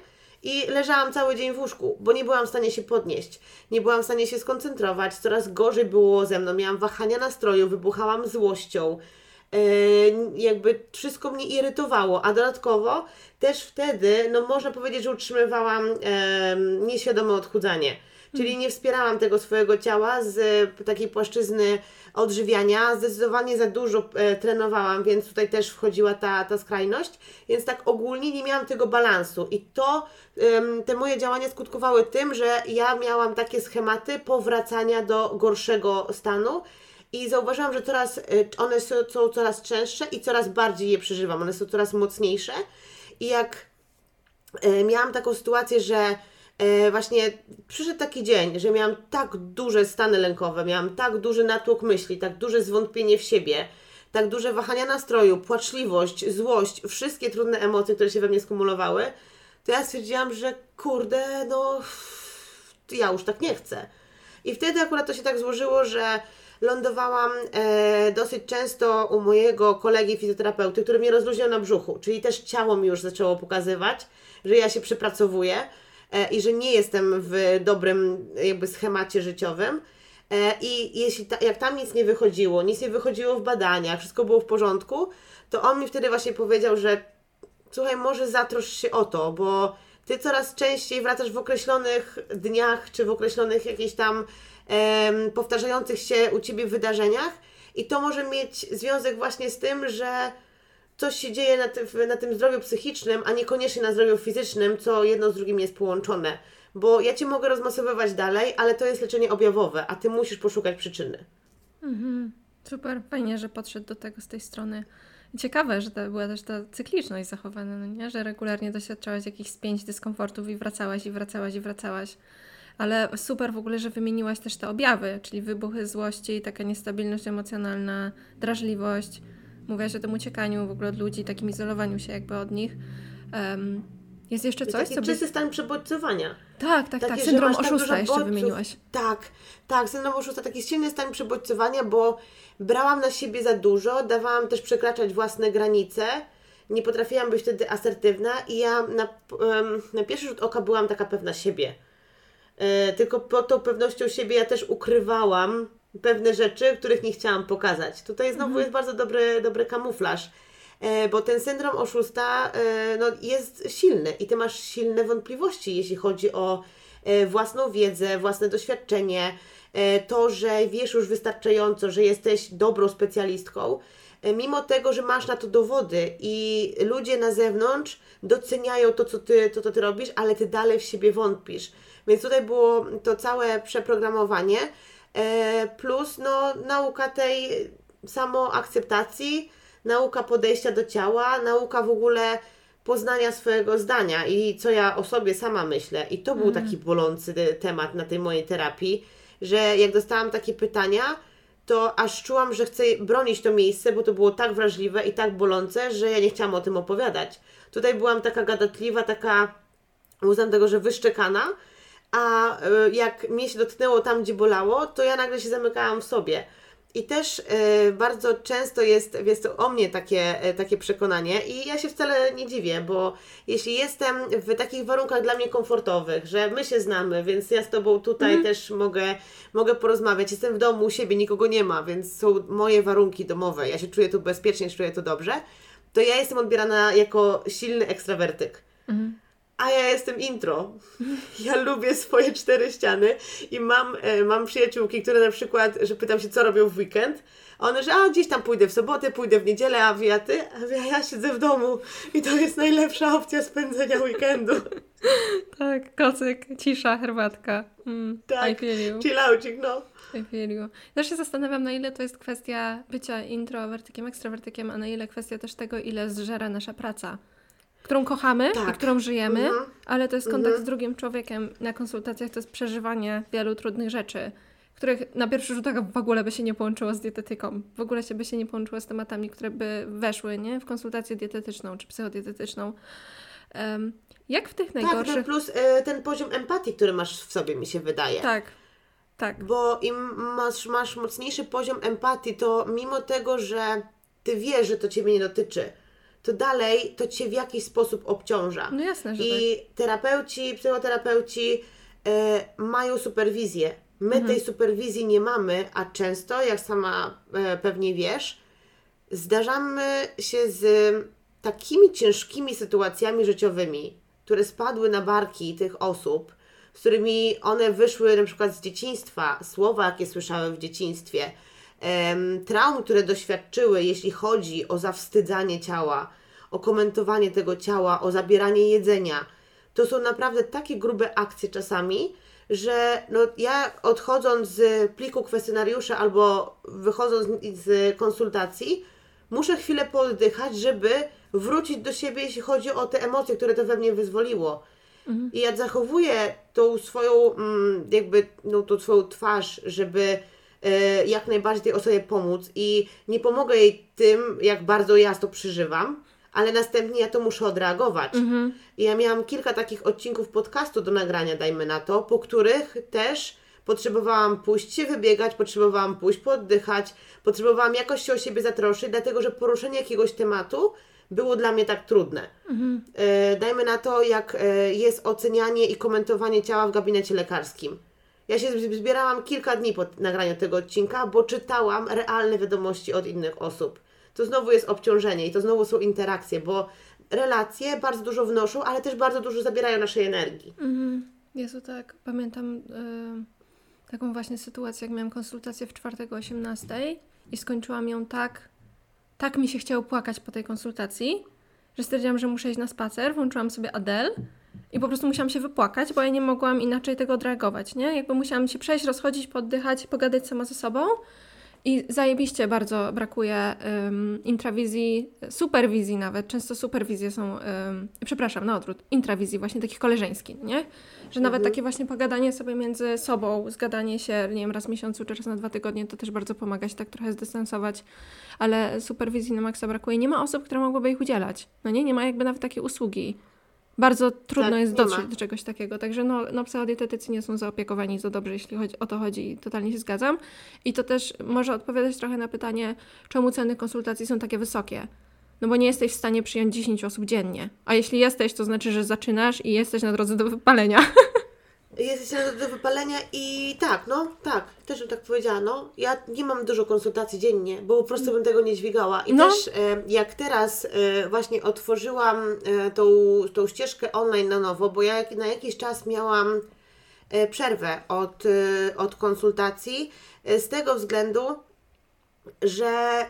i leżałam cały dzień w łóżku, bo nie byłam w stanie się podnieść, nie byłam w stanie się skoncentrować, coraz gorzej było ze mną, miałam wahania nastroju, wybuchałam złością, yy, jakby wszystko mnie irytowało, a dodatkowo też wtedy, no można powiedzieć, że utrzymywałam yy, nieświadome odchudzanie. Czyli nie wspierałam tego swojego ciała z takiej płaszczyzny odżywiania. Zdecydowanie za dużo e, trenowałam, więc tutaj też wchodziła ta, ta skrajność. Więc tak ogólnie nie miałam tego balansu. I to, ym, te moje działania skutkowały tym, że ja miałam takie schematy powracania do gorszego stanu. I zauważyłam, że coraz, one są, są coraz częstsze i coraz bardziej je przeżywam. One są coraz mocniejsze. I jak e, miałam taką sytuację, że E, właśnie przyszedł taki dzień, że miałam tak duże stany lękowe, miałam tak duży natłok myśli, tak duże zwątpienie w siebie, tak duże wahania nastroju, płaczliwość, złość, wszystkie trudne emocje, które się we mnie skumulowały, to ja stwierdziłam, że kurde, no ja już tak nie chcę. I wtedy akurat to się tak złożyło, że lądowałam e, dosyć często u mojego kolegi fizjoterapeuty, który mnie rozluźniał na brzuchu, czyli też ciało mi już zaczęło pokazywać, że ja się przepracowuję, i że nie jestem w dobrym jakby schemacie życiowym i jeśli ta, jak tam nic nie wychodziło, nic nie wychodziło w badaniach, wszystko było w porządku, to on mi wtedy właśnie powiedział, że słuchaj, może zatroszcz się o to, bo Ty coraz częściej wracasz w określonych dniach, czy w określonych jakichś tam em, powtarzających się u Ciebie wydarzeniach i to może mieć związek właśnie z tym, że coś się dzieje na, ty, na tym zdrowiu psychicznym, a niekoniecznie na zdrowiu fizycznym, co jedno z drugim jest połączone. Bo ja Cię mogę rozmasowywać dalej, ale to jest leczenie objawowe, a Ty musisz poszukać przyczyny. Mhm. Super, fajnie, że podszedł do tego z tej strony. Ciekawe, że to była też ta cykliczność zachowana, no nie? Że regularnie doświadczałaś jakichś spięć, dyskomfortów i wracałaś, i wracałaś, i wracałaś. Ale super w ogóle, że wymieniłaś też te objawy, czyli wybuchy złości, taka niestabilność emocjonalna, drażliwość. Mówiłaś o tym uciekaniu w ogóle od ludzi, takim izolowaniu się jakby od nich. Um, jest jeszcze coś, taki co... Taki czysty stan przebodźcowania. Tak, tak, Takie, tak. Syndrom tak oszusta jeszcze bodźców. Wymieniłaś. Tak, tak. Syndrom oszusta. Taki silny stan przebodźcowania, bo brałam na siebie za dużo, dawałam też przekraczać własne granice. Nie potrafiłam być wtedy asertywna i ja na, um, na pierwszy rzut oka byłam taka pewna siebie. E, tylko pod tą pewnością siebie ja też ukrywałam pewne rzeczy, których nie chciałam pokazać. Tutaj znowu mhm. jest bardzo dobry, dobry kamuflaż, e, bo ten syndrom oszusta e, no, jest silny i Ty masz silne wątpliwości, jeśli chodzi o e, własną wiedzę, własne doświadczenie, e, to, że wiesz już wystarczająco, że jesteś dobrą specjalistką, e, mimo tego, że masz na to dowody i ludzie na zewnątrz doceniają to, co ty, to, co ty robisz, ale Ty dalej w siebie wątpisz. Więc tutaj było to całe przeprogramowanie, plus no, nauka tej samoakceptacji, nauka podejścia do ciała, nauka w ogóle poznania swojego zdania i co ja o sobie sama myślę. I to był mm. taki bolący temat na tej mojej terapii, że jak dostałam takie pytania, to aż czułam, że chcę bronić to miejsce, bo to było tak wrażliwe i tak bolące, że ja nie chciałam o tym opowiadać. Tutaj byłam taka gadatliwa, taka, uznam tego, że wyszczekana, a jak mnie się dotknęło tam, gdzie bolało, to ja nagle się zamykałam w sobie. I też y, bardzo często jest, jest to o mnie takie, y, takie przekonanie i ja się wcale nie dziwię, bo jeśli jestem w takich warunkach dla mnie komfortowych, że my się znamy, więc ja z Tobą tutaj mm. też mogę, mogę porozmawiać, jestem w domu u siebie, nikogo nie ma, więc są moje warunki domowe, ja się czuję tu bezpiecznie, czuję tu dobrze, to ja jestem odbierana jako silny ekstrawertyk. Mm. A ja jestem intro. Ja lubię swoje cztery ściany i mam, e, mam przyjaciółki, które na przykład, że pytam się, co robią w weekend, a one, że a gdzieś tam pójdę w sobotę, pójdę w niedzielę, a wy, a ty? A ja, ja siedzę w domu i to jest najlepsza opcja spędzenia weekendu. Tak, kocyk, cisza, herbatka. Mm, tak, I feel you. chillaucik, no. I feel you. Też się zastanawiam, na ile to jest kwestia bycia introwertykiem, ekstrawertykiem, a na ile kwestia też tego, ile zżera nasza praca, którą kochamy tak. i którą żyjemy, mm-hmm. ale to jest kontakt mm-hmm. z drugim człowiekiem. Na konsultacjach to jest przeżywanie wielu trudnych rzeczy, których na pierwszy rzut oka w ogóle by się nie połączyło z dietetyką. W ogóle się by się nie połączyło z tematami, które by weszły, nie? W konsultację dietetyczną czy psychodietetyczną. Um, jak w tych najgorszych... Tak, plus y, ten poziom empatii, który masz w sobie, mi się wydaje. Tak, tak. Bo im masz, masz mocniejszy poziom empatii, to mimo tego, że Ty wiesz, że to Ciebie nie dotyczy, to dalej to Cię w jakiś sposób obciąża. No jasne, że I tak. terapeuci, psychoterapeuci e, mają superwizję. My Mhm. tej superwizji nie mamy, a często, jak sama e, pewnie wiesz, zdarzamy się z takimi ciężkimi sytuacjami życiowymi, które spadły na barki tych osób, z którymi one wyszły na przykład z dzieciństwa, słowa, jakie słyszały w dzieciństwie, em, traum, które doświadczyły, jeśli chodzi o zawstydzanie ciała, o komentowanie tego ciała, o zabieranie jedzenia. To są naprawdę takie grube akcje czasami, że no, ja odchodząc z pliku kwestionariusza albo wychodząc z konsultacji, muszę chwilę pooddychać, żeby wrócić do siebie, jeśli chodzi o te emocje, które to we mnie wyzwoliło. Mhm. I ja zachowuję tą swoją, mm, jakby, no, tą swoją twarz, żeby e, jak najbardziej tej osobie pomóc i nie pomogę jej tym, jak bardzo ja to przeżywam, ale następnie ja to muszę odreagować. Mhm. I ja miałam kilka takich odcinków podcastu do nagrania, dajmy na to, po których też potrzebowałam pójść się wybiegać, potrzebowałam pójść pooddychać, potrzebowałam jakoś się o siebie zatroszczyć, dlatego że poruszenie jakiegoś tematu było dla mnie tak trudne. Mhm. E, dajmy na to, jak e, jest ocenianie i komentowanie ciała w gabinecie lekarskim. Ja się zbierałam kilka dni po nagraniu tego odcinka, bo czytałam realne wiadomości od innych osób. To znowu jest obciążenie i to znowu są interakcje, bo relacje bardzo dużo wnoszą, ale też bardzo dużo zabierają naszej energii. Mhm. Jezu, tak. Pamiętam y, taką właśnie sytuację, jak miałam konsultację w czwartego o osiemnastej i skończyłam ją tak, tak mi się chciało płakać po tej konsultacji, że stwierdziłam, że muszę iść na spacer, włączyłam sobie Adele i po prostu musiałam się wypłakać, bo ja nie mogłam inaczej tego odreagować, nie? Jakby musiałam się przejść, rozchodzić, poddychać, pogadać sama ze sobą. I zajebiście bardzo brakuje um, intrawizji, superwizji nawet. Często superwizje są, um, przepraszam, na odwrót, intrawizji właśnie takich koleżeńskich, nie? Że nawet mhm. takie właśnie pogadanie sobie między sobą, zgadanie się, nie wiem, raz w miesiącu czy raz na dwa tygodnie, to też bardzo pomaga się tak trochę zdystansować, ale superwizji na maksa brakuje. Nie ma osób, które mogłyby ich udzielać, no nie? Nie ma jakby nawet takiej usługi. Bardzo trudno tak, jest dotrzeć ma. do czegoś takiego. Także no, no psychodietetycy nie są zaopiekowani za dobrze, jeśli chodzi, o to chodzi i totalnie się zgadzam. I to też może odpowiadać trochę na pytanie, czemu ceny konsultacji są takie wysokie. No bo nie jesteś w stanie przyjąć dziesięć osób dziennie. A jeśli jesteś, to znaczy, że zaczynasz i jesteś na drodze do wypalenia. Jesteś na drodze do wypalenia i tak, no tak, też bym tak powiedziała, no. Ja nie mam dużo konsultacji dziennie, bo po prostu bym tego nie dźwigała. I no. też e, jak teraz e, właśnie otworzyłam e, tą, tą ścieżkę online na nowo, bo ja na jakiś czas miałam e, przerwę od, e, od konsultacji e, z tego względu, że e,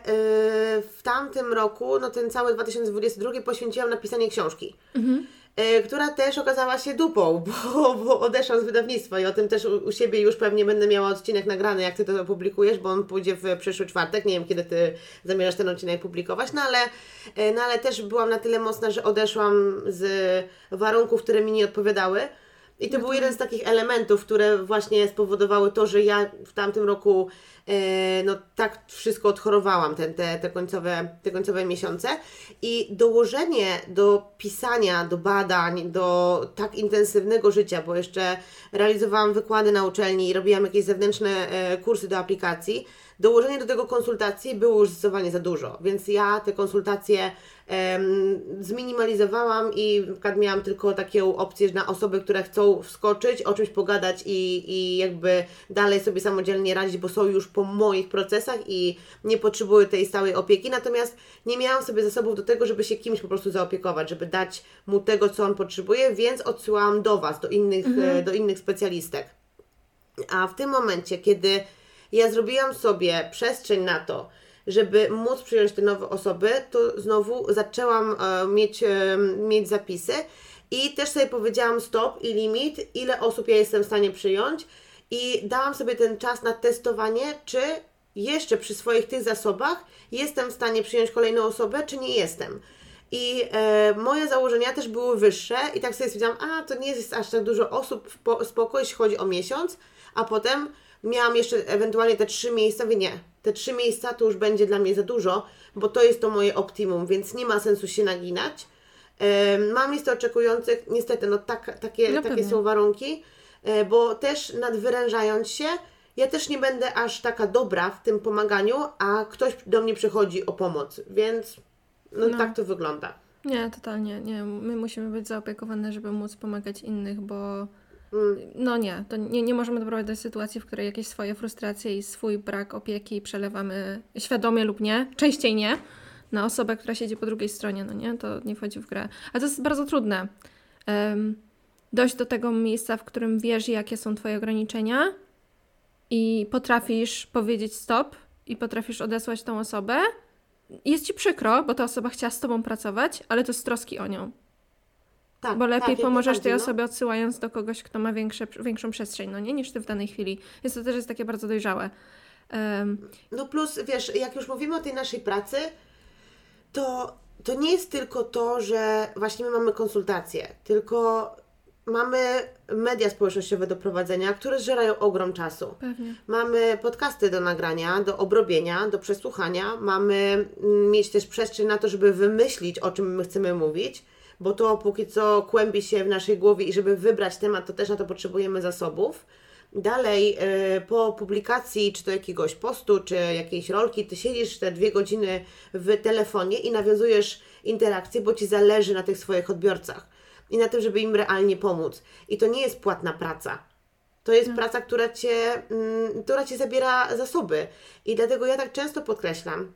w tamtym roku, no ten cały dwa tysiące dwudziesty drugi poświęciłam na pisanie książki. Mhm. Która też okazała się dupą, bo, bo odeszłam z wydawnictwa i o tym też u, u siebie już pewnie będę miała odcinek nagrany, jak Ty to opublikujesz, bo on pójdzie w przyszły czwartek, nie wiem kiedy Ty zamierzasz ten odcinek publikować, no ale, no ale też byłam na tyle mocna, że odeszłam z warunków, które mi nie odpowiadały. I to no był jeden z takich elementów, które właśnie spowodowały to, że ja w tamtym roku e, no tak wszystko odchorowałam, ten, te, te, końcowe, te końcowe miesiące. I dołożenie do pisania, do badań, do tak intensywnego życia, bo jeszcze realizowałam wykłady na uczelni i robiłam jakieś zewnętrzne e, kursy do aplikacji, dołożenie do tego konsultacji było już zdecydowanie za dużo, więc ja te konsultacje em, zminimalizowałam i na przykład miałam tylko taką opcję na osoby, które chcą wskoczyć, o czymś pogadać i, i jakby dalej sobie samodzielnie radzić, bo są już po moich procesach i nie potrzebują tej stałej opieki, natomiast nie miałam sobie zasobów do tego, żeby się kimś po prostu zaopiekować, żeby dać mu tego, co on potrzebuje, więc odsyłałam do Was, do innych, mhm. do innych specjalistek. A w tym momencie, kiedy ja zrobiłam sobie przestrzeń na to, żeby móc przyjąć te nowe osoby, to znowu zaczęłam e, mieć, e, mieć zapisy i też sobie powiedziałam stop i limit, ile osób ja jestem w stanie przyjąć i dałam sobie ten czas na testowanie, czy jeszcze przy swoich tych zasobach jestem w stanie przyjąć kolejną osobę, czy nie jestem. I e, moje założenia też były wyższe i tak sobie stwierdziłam, a to nie jest aż tak dużo osób, spoko, jeśli chodzi o miesiąc, a potem miałam jeszcze ewentualnie te trzy miejsca, mówię nie, te trzy miejsca to już będzie dla mnie za dużo, bo to jest to moje optimum, więc nie ma sensu się naginać. E, mam listy oczekujących, niestety, no tak, takie, no takie są warunki, e, bo też nadwyrężając się, ja też nie będę aż taka dobra w tym pomaganiu, a ktoś do mnie przychodzi o pomoc, więc No, no tak to wygląda. Nie, totalnie. Nie. My musimy być zaopiekowane, żeby móc pomagać innych, bo mm. no nie, to nie, nie możemy doprowadzić do sytuacji, w której jakieś swoje frustracje i swój brak opieki przelewamy świadomie lub nie, częściej nie, na osobę, która siedzi po drugiej stronie, no nie? To nie wchodzi w grę. A to jest bardzo trudne. Um, dojść do tego miejsca, w którym wiesz, jakie są twoje ograniczenia i potrafisz powiedzieć stop i potrafisz odesłać tą osobę. Jest ci przykro, bo ta osoba chciała z tobą pracować, ale to z troski o nią. Tak, bo lepiej tak, pomożesz tej no. osobie odsyłając do kogoś, kto ma większe, większą przestrzeń, no nie, niż ty w danej chwili. Więc to też jest takie bardzo dojrzałe. Um, no plus, wiesz, jak już mówimy o tej naszej pracy, to, to nie jest tylko to, że właśnie my mamy konsultacje, tylko mamy media społecznościowe do prowadzenia, które zżerają ogrom czasu. Pewnie. Mamy podcasty do nagrania, do obrobienia, do przesłuchania. Mamy mieć też przestrzeń na to, żeby wymyślić, o czym my chcemy mówić, bo to póki co kłębi się w naszej głowie i żeby wybrać temat, to też na to potrzebujemy zasobów. Dalej, yy, po publikacji, czy to jakiegoś postu, czy jakiejś rolki, ty siedzisz te dwie godziny w telefonie i nawiązujesz interakcję, bo ci zależy na tych swoich odbiorcach i na tym, żeby im realnie pomóc. I to nie jest płatna praca. To jest hmm. praca, która cię, mm, która ci zabiera zasoby. I dlatego ja tak często podkreślam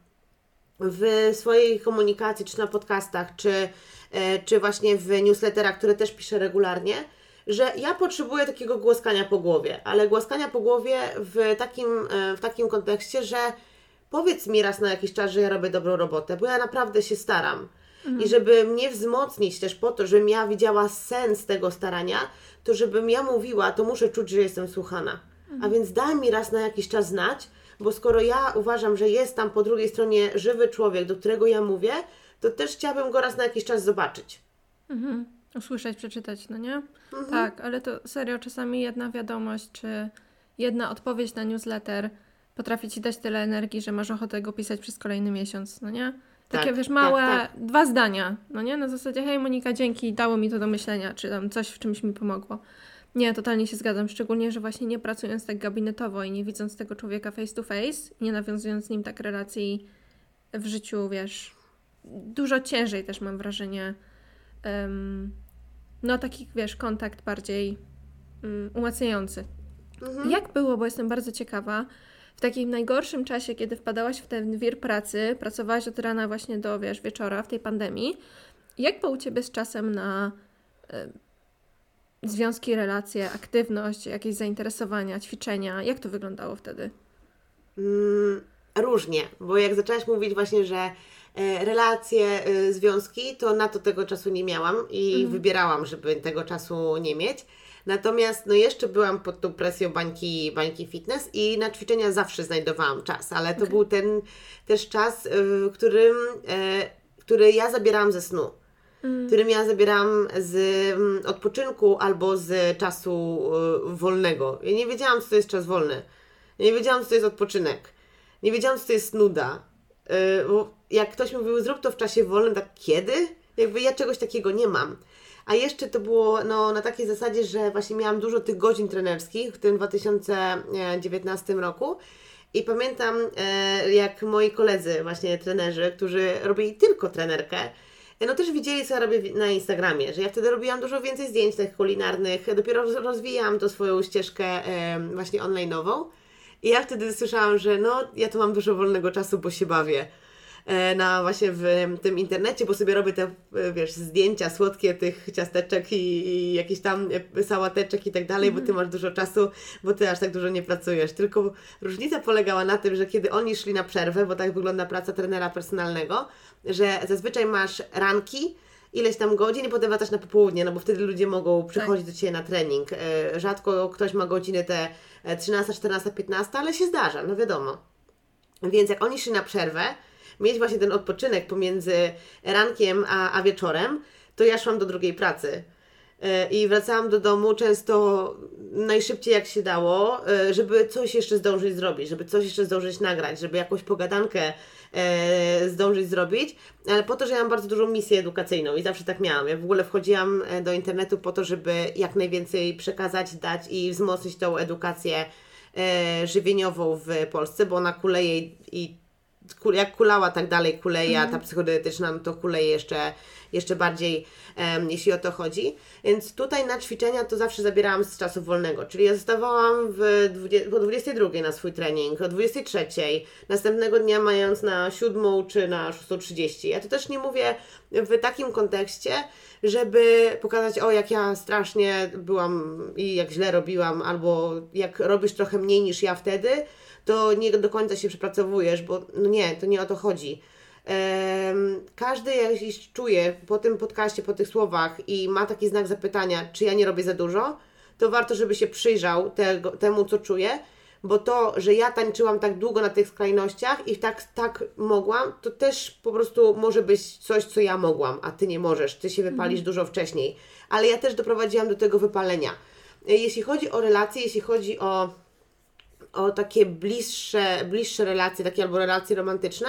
w swojej komunikacji, czy na podcastach, czy, e, czy właśnie w newsletterach, które też piszę regularnie, że ja potrzebuję takiego głaskania po głowie, ale głaskania po głowie w takim, w takim kontekście, że powiedz mi raz na jakiś czas, że ja robię dobrą robotę, bo ja naprawdę się staram. Mhm. I żeby mnie wzmocnić też po to, żebym ja widziała sens tego starania, to żebym ja mówiła, to muszę czuć, że jestem słuchana. Mhm. A więc daj mi raz na jakiś czas znać, bo skoro ja uważam, że jest tam po drugiej stronie żywy człowiek, do którego ja mówię, to też chciałabym go raz na jakiś czas zobaczyć. Mhm. Usłyszeć, przeczytać, no nie? Mhm. Tak, ale to serio, czasami jedna wiadomość, czy jedna odpowiedź na newsletter potrafi ci dać tyle energii, że masz ochotę go pisać przez kolejny miesiąc, no nie? Takie, tak, wiesz, małe, tak, tak. dwa zdania, no nie? Na zasadzie, hej Monika, dzięki, dało mi to do myślenia, czy tam coś w czymś mi pomogło. Nie, totalnie się zgadzam, szczególnie, że właśnie nie pracując tak gabinetowo i nie widząc tego człowieka face to face, nie nawiązując z nim tak relacji w życiu, wiesz, dużo ciężej też mam wrażenie, um, no taki, wiesz, kontakt bardziej um, umacniający. Mhm. Jak było, bo jestem bardzo ciekawa, w takim najgorszym czasie, kiedy wpadałaś w ten wir pracy, pracowałaś od rana właśnie do, wiesz, wieczora w tej pandemii, jak było u Ciebie z czasem na y, związki, relacje, aktywność, jakieś zainteresowania, ćwiczenia? Jak to wyglądało wtedy? Mm, różnie, bo jak zaczęłaś mówić właśnie, że e, relacje, e, związki, to na to tego czasu nie miałam i mhm. wybierałam, żeby tego czasu nie mieć. Natomiast no jeszcze byłam pod tą presją bańki, bańki fitness i na ćwiczenia zawsze znajdowałam czas, ale to okay. był ten też czas, w którym, e, który ja zabierałam ze snu, mm. którym ja zabierałam z m, odpoczynku albo z czasu e, wolnego. Ja nie wiedziałam, co to jest czas wolny. Ja nie wiedziałam, co to jest odpoczynek. Nie wiedziałam, co to jest nuda. E, bo jak ktoś mówił, zrób to w czasie wolnym, tak kiedy? Jakby ja czegoś takiego nie mam. A jeszcze to było no, na takiej zasadzie, że właśnie miałam dużo tych godzin trenerskich w tym dwa tysiące dziewiętnastym roku i pamiętam e, jak moi koledzy, właśnie trenerzy, którzy robili tylko trenerkę, no też widzieli, co ja robię na Instagramie, że ja wtedy robiłam dużo więcej zdjęć tych kulinarnych, dopiero rozwijałam tą swoją ścieżkę e, właśnie online'ową i ja wtedy słyszałam, że no ja tu mam dużo wolnego czasu, bo się bawię. Na właśnie w tym internecie, bo sobie robię te, wiesz, zdjęcia słodkie tych ciasteczek i, i jakichś tam sałateczek i tak dalej, mm. bo Ty masz dużo czasu, bo Ty aż tak dużo nie pracujesz. Tylko różnica polegała na tym, że kiedy oni szli na przerwę, bo tak wygląda praca trenera personalnego, że zazwyczaj masz ranki, ileś tam godzin i potem wracasz na popołudnie, no bo wtedy ludzie mogą przychodzić tak. do Ciebie na trening. Rzadko ktoś ma godziny te trzynasta, czternasta, piętnasta, ale się zdarza, no wiadomo. Więc jak oni szli na przerwę, mieć właśnie ten odpoczynek pomiędzy rankiem a, a wieczorem, to ja szłam do drugiej pracy. Yy, I wracałam do domu często najszybciej jak się dało, yy, żeby coś jeszcze zdążyć zrobić, żeby coś jeszcze zdążyć nagrać, żeby jakąś pogadankę yy, zdążyć zrobić, ale po to, że ja mam bardzo dużą misję edukacyjną i zawsze tak miałam. Ja w ogóle wchodziłam do internetu po to, żeby jak najwięcej przekazać, dać i wzmocnić tą edukację yy, żywieniową w Polsce, bo ona kuleje i jak kulała, tak dalej kuleje, a ta psychodietetyczna no to kuleje jeszcze, jeszcze bardziej, um, jeśli o to chodzi. Więc tutaj na ćwiczenia to zawsze zabierałam z czasu wolnego, czyli ja zostawałam w dwudziestej, po dwudziestej drugiej na swój trening, o dwudziestej trzeciej, następnego dnia mając na siódmą czy na szóstą trzydzieści. Ja to też nie mówię w takim kontekście, żeby pokazać, o jak ja strasznie byłam i jak źle robiłam, albo jak robisz trochę mniej niż ja wtedy, to nie do końca się przepracowujesz, bo no nie, to nie o to chodzi. Um, każdy jeśli czuje po tym podcaście, po tych słowach i ma taki znak zapytania, czy ja nie robię za dużo, to warto, żeby się przyjrzał tego, temu, co czuje, bo to, że ja tańczyłam tak długo na tych skrajnościach i tak, tak mogłam, to też po prostu może być coś, co ja mogłam, a Ty nie możesz, Ty się wypalisz mhm. dużo wcześniej. Ale ja też doprowadziłam do tego wypalenia. Jeśli chodzi o relacje, jeśli chodzi o o takie bliższe, bliższe relacje, takie albo relacje romantyczne,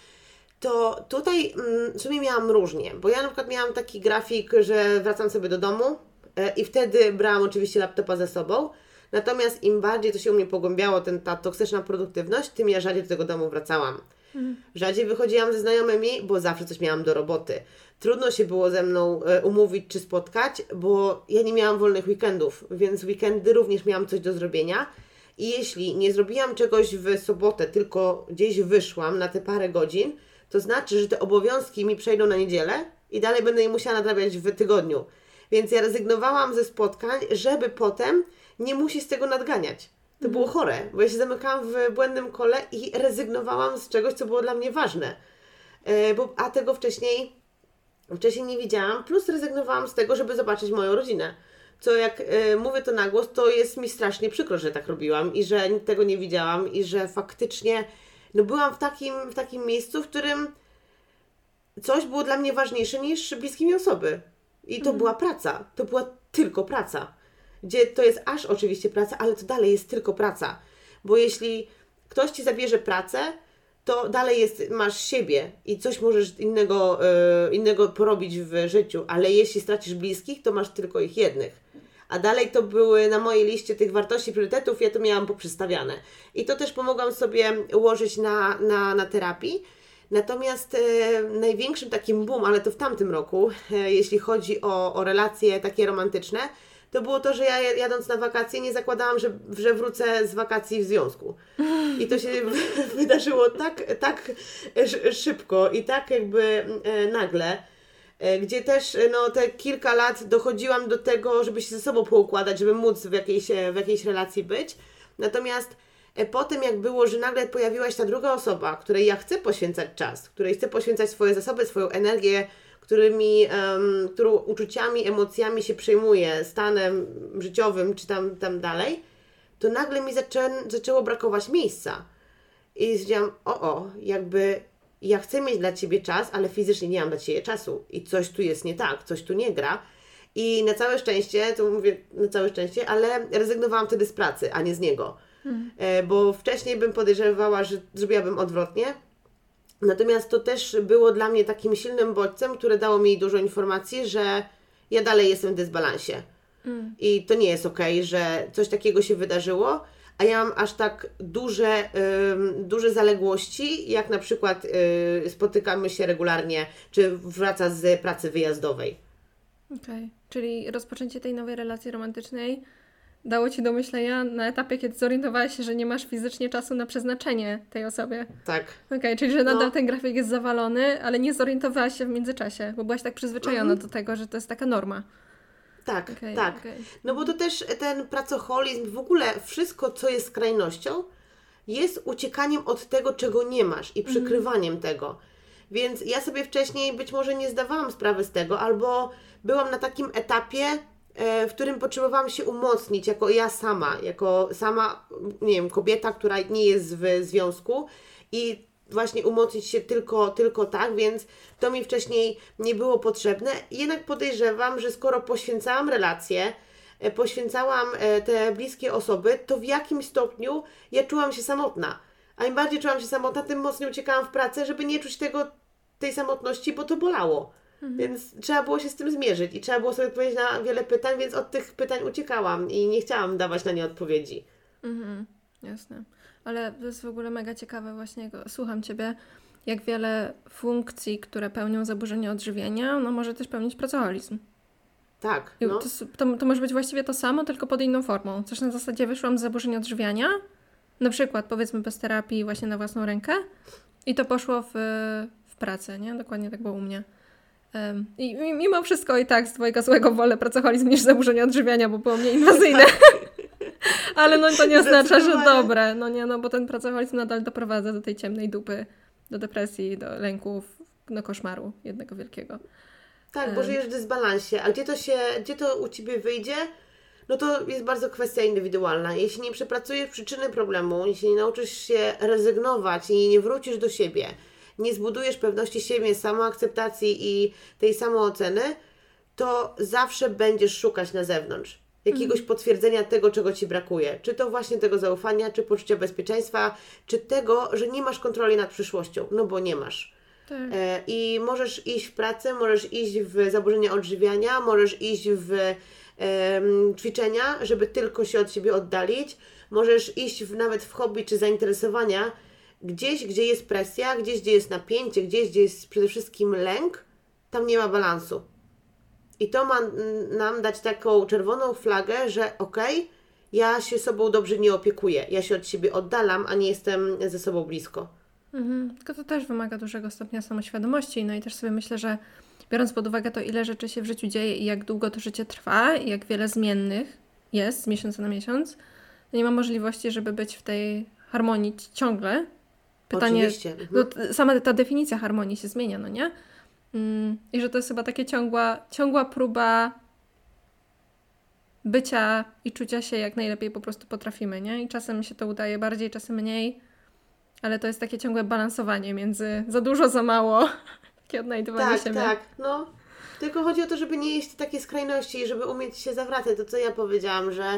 to tutaj mm, w sumie miałam różnie, bo ja na przykład miałam taki grafik, że wracam sobie do domu e, i wtedy brałam oczywiście laptopa ze sobą, natomiast im bardziej to się u mnie pogłębiało, ten, ta toksyczna produktywność, tym ja rzadziej do tego domu wracałam. Mhm. Rzadziej wychodziłam ze znajomymi, bo zawsze coś miałam do roboty. Trudno się było ze mną e, umówić czy spotkać, bo ja nie miałam wolnych weekendów, więc w weekendy również miałam coś do zrobienia. I jeśli nie zrobiłam czegoś w sobotę, tylko gdzieś wyszłam na te parę godzin, to znaczy, że te obowiązki mi przejdą na niedzielę i dalej będę je musiała nadrabiać w tygodniu. Więc ja rezygnowałam ze spotkań, żeby potem nie musieć z tego nadganiać. To było chore, bo ja się zamykałam w błędnym kole i rezygnowałam z czegoś, co było dla mnie ważne. Yy, bo, a tego wcześniej, wcześniej nie widziałam, plus rezygnowałam z tego, żeby zobaczyć moją rodzinę. Co jak y, mówię to na głos, to jest mi strasznie przykro, że tak robiłam i że tego nie widziałam i że faktycznie no byłam w takim, w takim miejscu, w którym coś było dla mnie ważniejsze niż bliskie mi osoby. I to mhm. była praca. To była tylko praca. Gdzie to jest aż oczywiście praca, ale to dalej jest tylko praca. Bo jeśli ktoś Ci zabierze pracę, to dalej jest, masz siebie i coś możesz innego, yy, innego porobić w życiu, ale jeśli stracisz bliskich, to masz tylko ich jednych. A dalej to były na mojej liście tych wartości, priorytetów, ja to miałam poprzestawiane. I to też pomogłam sobie ułożyć na, na, na terapii. Natomiast e, największym takim boom, ale to w tamtym roku, e, jeśli chodzi o, o relacje takie romantyczne, to było to, że ja jadąc na wakacje nie zakładałam, że, że wrócę z wakacji w związku. I to się wydarzyło tak, tak szybko i tak jakby e, nagle, e, gdzie też no, te kilka lat dochodziłam do tego, żeby się ze sobą poukładać, żeby móc w jakiejś, w jakiejś relacji być. Natomiast e, po tym jak było, że nagle pojawiła się ta druga osoba, której ja chcę poświęcać czas, której chcę poświęcać swoje zasoby, swoją energię, którymi, um, którą uczuciami, emocjami się przejmuję, stanem życiowym czy tam, tam dalej, to nagle mi zaczę, zaczęło brakować miejsca. I stwierdziłam, o, o, jakby ja chcę mieć dla Ciebie czas, ale fizycznie nie mam dla Ciebie czasu i coś tu jest nie tak, coś tu nie gra. I na całe szczęście, to mówię na całe szczęście, ale rezygnowałam wtedy z pracy, a nie z niego. Hmm. E, bo wcześniej bym podejrzewała, że zrobiłabym odwrotnie. Natomiast to też było dla mnie takim silnym bodźcem, które dało mi dużo informacji, że ja dalej jestem w dysbalansie. Mm. I to nie jest okej, okay, że coś takiego się wydarzyło, a ja mam aż tak duże, ym, duże zaległości, jak na przykład yy, spotykamy się regularnie, czy wraca z pracy wyjazdowej. Okej, okay. Czyli rozpoczęcie tej nowej relacji romantycznej dało Ci do myślenia na etapie, kiedy zorientowałaś się, że nie masz fizycznie czasu na przeznaczenie tej osobie. Tak. Okej, okay, czyli że nadal no. ten grafik jest zawalony, ale nie zorientowałaś się w międzyczasie, bo byłaś tak przyzwyczajona mm-hmm. do tego, że to jest taka norma. Tak, okay, tak. Okay. No bo to też ten pracoholizm, w ogóle wszystko, co jest skrajnością, jest uciekaniem od tego, czego nie masz i przykrywaniem mm-hmm. tego. Więc ja sobie wcześniej być może nie zdawałam sprawy z tego, albo byłam na takim etapie, w którym potrzebowałam się umocnić jako ja sama, jako sama, nie wiem, kobieta, która nie jest w związku i właśnie umocnić się tylko, tylko tak, więc to mi wcześniej nie było potrzebne. Jednak podejrzewam, że skoro poświęcałam relacje, poświęcałam te bliskie osoby, to w jakim stopniu ja czułam się samotna. A im bardziej czułam się samotna, tym mocniej uciekałam w pracę, żeby nie czuć tego, tej samotności, bo to bolało. Mhm. Więc trzeba było się z tym zmierzyć i trzeba było sobie odpowiedzieć na wiele pytań, więc od tych pytań uciekałam i nie chciałam dawać na nie odpowiedzi. Mhm, jasne. Ale to jest w ogóle mega ciekawe właśnie, słucham Ciebie, jak wiele funkcji, które pełnią zaburzenia odżywiania, no może też pełnić pracoholizm. Tak, no. To, to, to może być właściwie to samo, tylko pod inną formą. Też na zasadzie wyszłam z zaburzeń odżywiania, na przykład powiedzmy bez terapii właśnie na własną rękę i to poszło w, w pracę, nie? Dokładnie tak było u mnie. Um, I mimo wszystko i tak z Twojego złego wolę pracoholizm niż zaburzenia odżywiania, bo było mnie inwazyjne. Ale no to nie oznacza, że dobre. No nie, no bo ten pracoholizm nadal doprowadza do tej ciemnej dupy, do depresji, do lęków, do koszmaru jednego wielkiego. Tak, um. bo żyjesz w dysbalansie. A gdzie to się, gdzie to u Ciebie wyjdzie? No to jest bardzo kwestia indywidualna. Jeśli nie przepracujesz przyczyny problemu, jeśli nie nauczysz się rezygnować i nie wrócisz do siebie, nie zbudujesz pewności siebie, samoakceptacji i tej samooceny, to zawsze będziesz szukać na zewnątrz jakiegoś mm. potwierdzenia tego, czego Ci brakuje. Czy to właśnie tego zaufania, czy poczucia bezpieczeństwa, czy tego, że nie masz kontroli nad przyszłością. No bo nie masz. Tak. E, I możesz iść w pracę, możesz iść w zaburzenia odżywiania, możesz iść w e, ćwiczenia, żeby tylko się od siebie oddalić. Możesz iść w, nawet w hobby czy zainteresowania, gdzieś, gdzie jest presja, gdzieś, gdzie jest napięcie, gdzieś, gdzie jest przede wszystkim lęk, tam nie ma balansu. I to ma nam dać taką czerwoną flagę, że okej, okay, ja się sobą dobrze nie opiekuję, ja się od siebie oddalam, a nie jestem ze sobą blisko. Mhm. Tylko to też wymaga dużego stopnia samoświadomości, no i też sobie myślę, że biorąc pod uwagę to, ile rzeczy się w życiu dzieje i jak długo to życie trwa i jak wiele zmiennych jest z miesiąca na miesiąc, to nie ma możliwości, żeby być w tej harmonii ciągle. Pytanie, Oczywiście. no, sama ta definicja harmonii się zmienia, no nie? Mm, I że to jest chyba takie ciągła, ciągła próba bycia i czucia się jak najlepiej po prostu potrafimy, nie? I czasem się to udaje bardziej, czasem mniej, ale to jest takie ciągłe balansowanie między za dużo, za mało, takie odnajdywanie tak, siebie. Tak, tak, no. Tylko chodzi o to, żeby nie jeść takie skrajności i żeby umieć się zawracać. To, co ja powiedziałam, że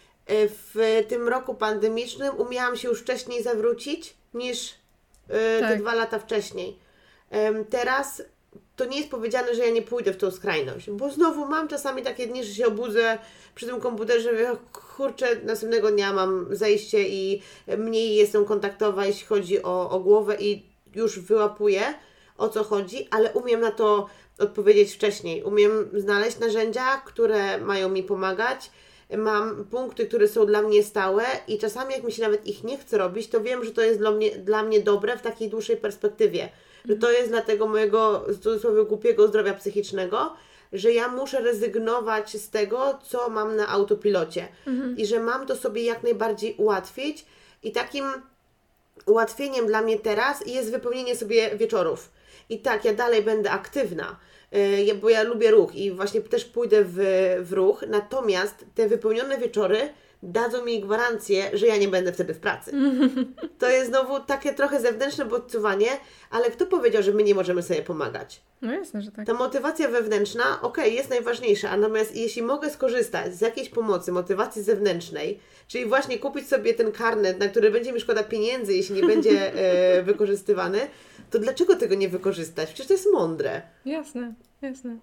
w tym roku pandemicznym umiałam się już wcześniej zawrócić niż yy, tak. te dwa lata wcześniej. Ym, teraz to nie jest powiedziane, że ja nie pójdę w tą skrajność, bo znowu mam czasami takie dni, że się obudzę przy tym komputerze, że kurczę, następnego dnia mam zejście i mniej jestem kontaktowa, jeśli chodzi o, o głowę i już wyłapuję, o co chodzi, ale umiem na to odpowiedzieć wcześniej. Umiem znaleźć narzędzia, które mają mi pomagać. Mam punkty, które są dla mnie stałe i czasami jak mi się nawet ich nie chce robić, to wiem, że to jest dla mnie, dla mnie dobre w takiej dłuższej perspektywie. Że to jest dla tego mojego, w cudzysłowie, głupiego zdrowia psychicznego, że ja muszę rezygnować z tego, co mam na autopilocie. Mhm. I że mam to sobie jak najbardziej ułatwić. I takim ułatwieniem dla mnie teraz jest wypełnienie sobie wieczorów. I tak, ja dalej będę aktywna, yy, bo ja lubię ruch i właśnie też pójdę w, w ruch, natomiast te wypełnione wieczory dadzą mi gwarancję, że ja nie będę wtedy w pracy. To jest znowu takie trochę zewnętrzne bodźcowanie, ale kto powiedział, że my nie możemy sobie pomagać? No jasne, że tak. Ta motywacja wewnętrzna, okej, okay, jest najważniejsza, natomiast jeśli mogę skorzystać z jakiejś pomocy, motywacji zewnętrznej, czyli właśnie kupić sobie ten karnet, na który będzie mi szkoda pieniędzy, jeśli nie będzie e, wykorzystywany, to dlaczego tego nie wykorzystać? Przecież to jest mądre. Jasne, jasne.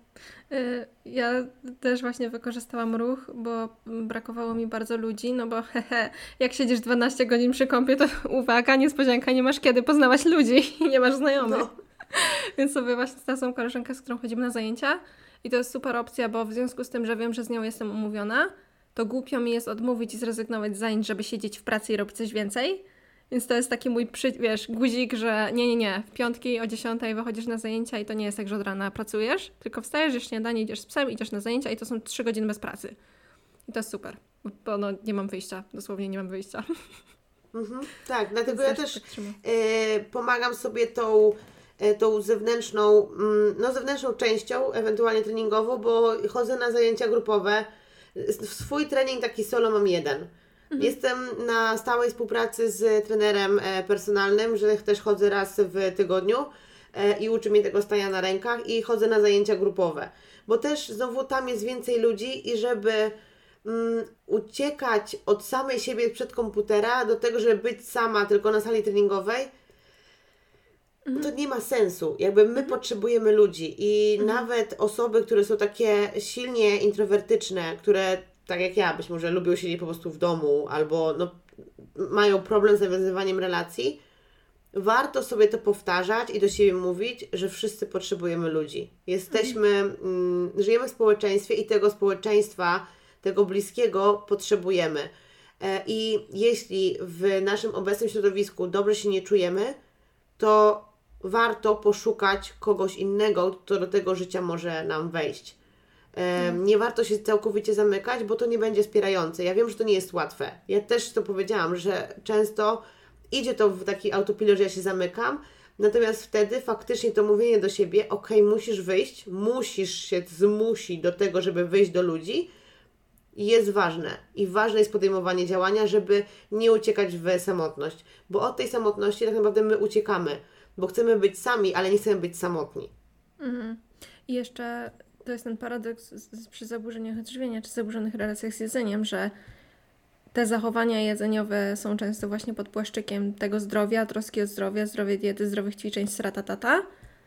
Ja też właśnie wykorzystałam ruch, bo brakowało mi bardzo ludzi, no bo hehe, jak siedzisz dwanaście godzin przy kąpie, to uwaga, niespodzianka, nie masz kiedy poznawać ludzi i nie masz znajomych. No. Więc sobie właśnie z tą koleżankę, z którą chodzimy na zajęcia i to jest super opcja, bo w związku z tym, że wiem, że z nią jestem umówiona, to głupio mi jest odmówić i zrezygnować z zajęć, żeby siedzieć w pracy i robić coś więcej. Więc to jest taki mój, przy, wiesz, guzik, że nie, nie, nie, w piątki o dziesiątej wychodzisz na zajęcia i to nie jest tak, że od rana pracujesz, tylko wstajesz, jesz śniadanie, idziesz z psem, idziesz na zajęcia i to są trzy godziny bez pracy. I to jest super, bo no, nie mam wyjścia, dosłownie nie mam wyjścia. Mhm, tak, dlatego ja też tak y, pomagam sobie tą, y, tą zewnętrzną, y, no zewnętrzną częścią, ewentualnie treningową, bo chodzę na zajęcia grupowe. Swój trening taki solo mam jeden. Mhm. Jestem na stałej współpracy z trenerem e, personalnym, że też chodzę raz w tygodniu e, i uczy mnie tego stania na rękach i chodzę na zajęcia grupowe, bo też znowu tam jest więcej ludzi i żeby mm, uciekać od samej siebie przed komputera do tego, żeby być sama tylko na sali treningowej, mhm. to nie ma sensu. Jakby my mhm. potrzebujemy ludzi i mhm. nawet osoby, które są takie silnie introwertyczne, które tak jak ja, być może lubią siedzieć po prostu w domu, albo no, mają problem z nawiązywaniem relacji, warto sobie to powtarzać i do siebie mówić, że wszyscy potrzebujemy ludzi. Jesteśmy, mm, żyjemy w społeczeństwie i tego społeczeństwa, tego bliskiego potrzebujemy. E, I jeśli w naszym obecnym środowisku dobrze się nie czujemy, to warto poszukać kogoś innego, kto do tego życia może nam wejść. E, nie warto się całkowicie zamykać, bo to nie będzie wspierające. Ja wiem, że to nie jest łatwe. Ja też to powiedziałam, że często idzie to w taki autopilot, że ja się zamykam, natomiast wtedy faktycznie to mówienie do siebie, okej, musisz wyjść, musisz się zmusić do tego, żeby wyjść do ludzi, jest ważne. I ważne jest podejmowanie działania, żeby nie uciekać w samotność. Bo od tej samotności tak naprawdę my uciekamy, bo chcemy być sami, ale nie chcemy być samotni. Mhm. I jeszcze to jest ten paradoks z, z, przy zaburzeniach odżywiania, czy zaburzonych relacjach z jedzeniem, że te zachowania jedzeniowe są często właśnie pod płaszczykiem tego zdrowia, troski o zdrowie, zdrowej diety, zdrowych ćwiczeń, sratatata.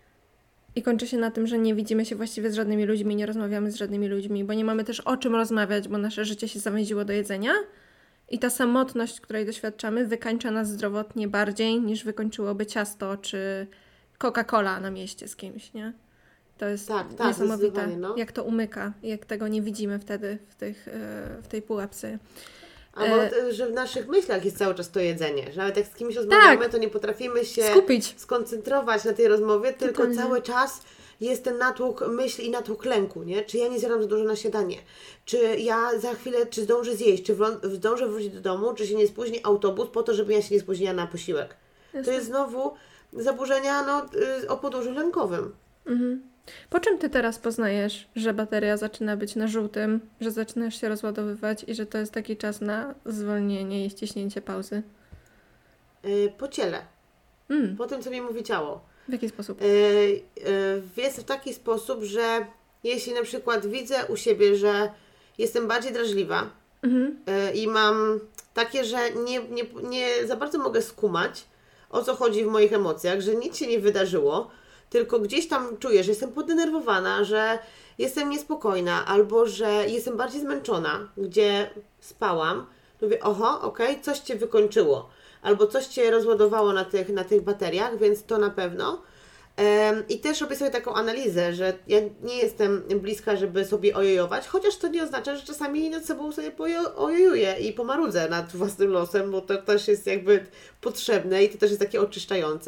I kończy się na tym, że nie widzimy się właściwie z żadnymi ludźmi, nie rozmawiamy z żadnymi ludźmi, bo nie mamy też o czym rozmawiać, bo nasze życie się zawęziło do jedzenia. I ta samotność, której doświadczamy, wykańcza nas zdrowotnie bardziej niż wykończyłoby ciasto czy Coca-Cola na mieście z kimś, nie? To jest tak, tak, niesamowite, no. jak to umyka, jak tego nie widzimy wtedy w, tych, w tej pułapce. Albo, e... że w naszych myślach jest cały czas to jedzenie, że nawet jak z kimś rozmawiamy, tak. to nie potrafimy się skupić, skoncentrować na tej rozmowie, tylko Totalnie. cały czas jest ten natłok myśli i natłok lęku, nie? Czy ja nie zjadam za dużo na śniadanie? Czy ja za chwilę, czy zdążę zjeść? Czy wlą- zdążę wrócić do domu? Czy się nie spóźni autobus po to, żeby ja się nie spóźniła na posiłek? Jasne. To jest znowu zaburzenia no, o podłożu lękowym. Mhm. Po czym Ty teraz poznajesz, że bateria zaczyna być na żółtym, że zaczynasz się rozładowywać i że to jest taki czas na zwolnienie i ściśnięcie pauzy? Yy, po ciele. Mm. Po tym, co mi mówi ciało. W jaki sposób? Yy, yy, jest w taki sposób, że jeśli na przykład widzę u siebie, że jestem bardziej drażliwa mhm. yy, i mam takie, że nie, nie, nie za bardzo mogę skumać, o co chodzi w moich emocjach, że nic się nie wydarzyło, tylko gdzieś tam czuję, że jestem podenerwowana, że jestem niespokojna, albo że jestem bardziej zmęczona, gdzie spałam, to mówię, oho, okej, okay, coś Cię wykończyło, albo coś Cię rozładowało na tych, na tych bateriach, więc to na pewno. Um, I też robię sobie taką analizę, że ja nie jestem bliska, żeby sobie ojojować, chociaż to nie oznacza, że czasami nad sobą sobie ojojuję i pomarudzę nad własnym losem, bo to też jest jakby potrzebne i to też jest takie oczyszczające.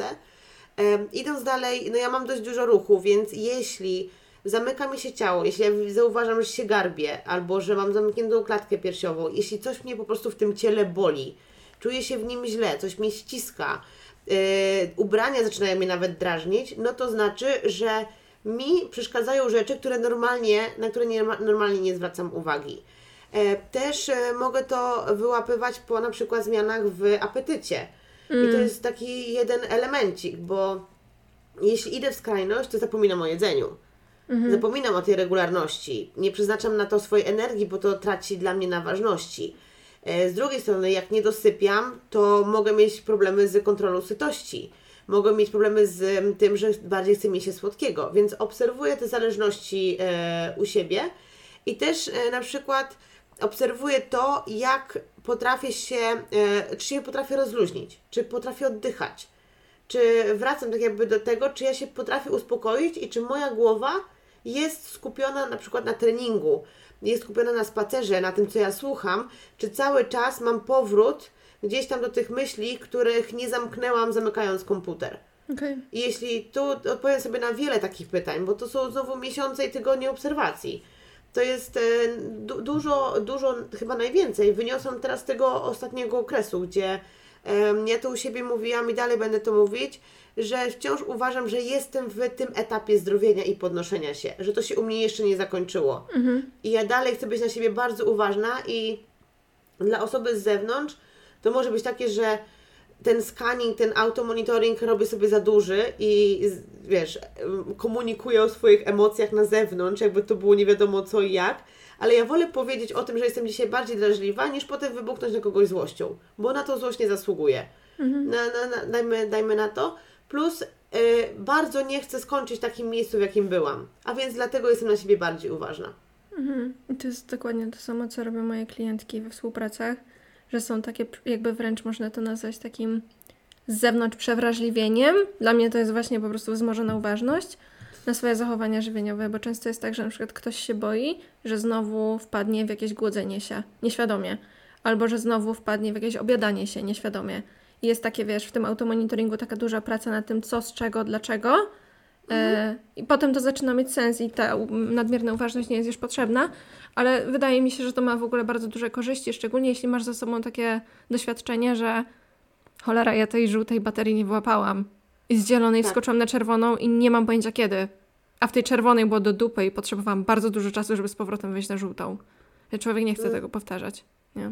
Um, idąc dalej, no ja mam dość dużo ruchu, więc jeśli zamyka mi się ciało, jeśli ja zauważam, że się garbię, albo że mam zamkniętą klatkę piersiową, jeśli coś mnie po prostu w tym ciele boli, czuję się w nim źle, coś mnie ściska, yy, ubrania zaczynają mnie nawet drażnić, no to znaczy, że mi przeszkadzają rzeczy, które normalnie, na które nie, normalnie nie zwracam uwagi. Yy, też yy, mogę to wyłapywać po na przykład zmianach w apetycie. Mm. I to jest taki jeden elemencik, bo jeśli idę w skrajność, to zapominam o jedzeniu. Mhm. Zapominam o tej regularności. Nie przeznaczam na to swojej energii, bo to traci dla mnie na ważności. Z drugiej strony, jak nie dosypiam, to mogę mieć problemy z kontrolą sytości. Mogę mieć problemy z tym, że bardziej chce mi się słodkiego. Więc obserwuję te zależności e, u siebie i też e, na przykład obserwuję to, jak potrafię się, e, czy się potrafię rozluźnić, czy potrafię oddychać. Czy wracam tak jakby do tego, czy ja się potrafię uspokoić i czy moja głowa jest skupiona na przykład na treningu, jest skupiona na spacerze, na tym, co ja słucham, czy cały czas mam powrót gdzieś tam do tych myśli, których nie zamknęłam, zamykając komputer. Okay. I jeśli tu odpowiem sobie na wiele takich pytań, bo to są znowu miesiące i tygodnie obserwacji, to jest e, du- dużo, dużo, chyba najwięcej wyniosłam teraz z tego ostatniego okresu, gdzie e, ja to u siebie mówiłam i dalej będę to mówić, że wciąż uważam, że jestem w tym etapie zdrowienia i podnoszenia się, że to się u mnie jeszcze nie zakończyło. Mhm. I ja dalej chcę być na siebie bardzo uważna i dla osoby z zewnątrz to może być takie, że ten scanning, ten automonitoring robię sobie za duży i wiesz, komunikuję o swoich emocjach na zewnątrz, jakby to było nie wiadomo co i jak, ale ja wolę powiedzieć o tym, że jestem dzisiaj bardziej drażliwa, niż potem wybuchnąć na kogoś złością, bo na to złość nie zasługuje. Mhm. Na, na, na, dajmy, dajmy na to. Plus yy, bardzo nie chcę skończyć w takim miejscu, w jakim byłam, a więc dlatego jestem na siebie bardziej uważna. Mhm. I to jest dokładnie to samo, co robią moje klientki we współpracach, że są takie jakby wręcz można to nazwać takim z zewnątrz przewrażliwieniem. Dla mnie to jest właśnie po prostu wzmożona uważność na swoje zachowania żywieniowe, bo często jest tak, że na przykład ktoś się boi, że znowu wpadnie w jakieś głodzenie się nieświadomie, albo że znowu wpadnie w jakieś obiadanie się nieświadomie. I jest takie, wiesz, w tym automonitoringu taka duża praca nad tym, co, z czego, dlaczego. Mhm. E, I potem to zaczyna mieć sens i ta nadmierna uważność nie jest już potrzebna, ale wydaje mi się, że to ma w ogóle bardzo duże korzyści, szczególnie jeśli masz za sobą takie doświadczenie, że cholera, ja tej żółtej baterii nie wyłapałam i z zielonej tak. wskoczyłam na czerwoną i nie mam pojęcia kiedy. A w tej czerwonej było do dupy i potrzebowałam bardzo dużo czasu, żeby z powrotem wejść na żółtą. Człowiek nie chce mm. tego powtarzać. Nie?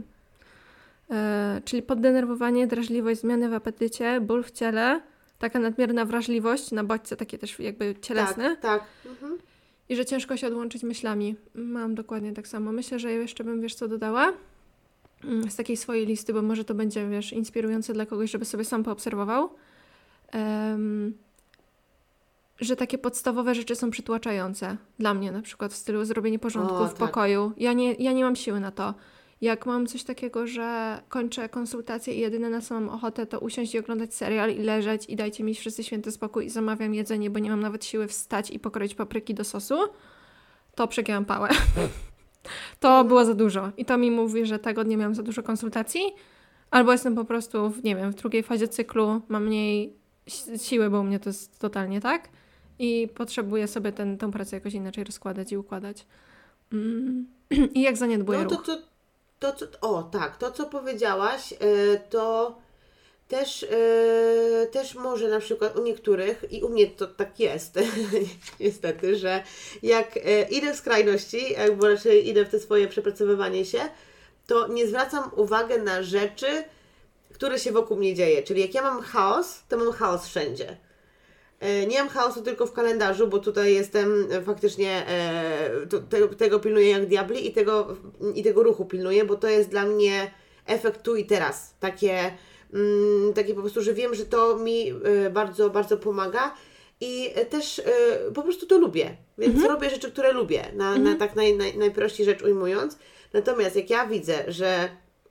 E, czyli poddenerwowanie, drażliwość, zmiany w apetycie, ból w ciele, taka nadmierna wrażliwość na bodźce takie też jakby cielesne. Tak, tak. Mhm. I że ciężko się odłączyć myślami. Mam dokładnie tak samo. Myślę, że jeszcze bym, wiesz co, dodała z takiej swojej listy, bo może to będzie, wiesz, inspirujące dla kogoś, żeby sobie sam poobserwował. Um, że takie podstawowe rzeczy są przytłaczające. Dla mnie na przykład w stylu zrobienie porządku o, w tak. pokoju. Ja nie, ja nie mam siły na to. Jak mam coś takiego, że kończę konsultację i jedyne na co mam ochotę to usiąść i oglądać serial i leżeć i dajcie mi wszyscy święty spokój i zamawiam jedzenie, bo nie mam nawet siły wstać i pokroić papryki do sosu, to przegięłam pałę. To było za dużo. I to mi mówi, że tego dnia miałam za dużo konsultacji, albo jestem po prostu, w, nie wiem, w drugiej fazie cyklu, mam mniej siły, bo u mnie to jest totalnie tak i potrzebuję sobie ten, tę pracę jakoś inaczej rozkładać i układać. Mm. I jak zaniedbuję no to, ruch. To, to, to, o tak, to co powiedziałaś, yy, to też, yy, też może na przykład u niektórych, i u mnie to tak jest, niestety, że jak yy, idę w skrajności, jakby raczej idę w te swoje przepracowywanie się, to nie zwracam uwagi na rzeczy, które się wokół mnie dzieje. Czyli jak ja mam chaos, to mam chaos wszędzie. Yy, nie mam chaosu tylko w kalendarzu, bo tutaj jestem faktycznie, yy, to, te, tego pilnuję jak diabli i tego, i tego ruchu pilnuję, bo to jest dla mnie efekt tu i teraz. Takie... Takie po prostu, że wiem, że to mi y, bardzo, bardzo pomaga i y, też y, po prostu to lubię, więc mhm. robię rzeczy, które lubię, na, mhm. na tak naj, naj, najprościej rzecz ujmując. Natomiast jak ja widzę, że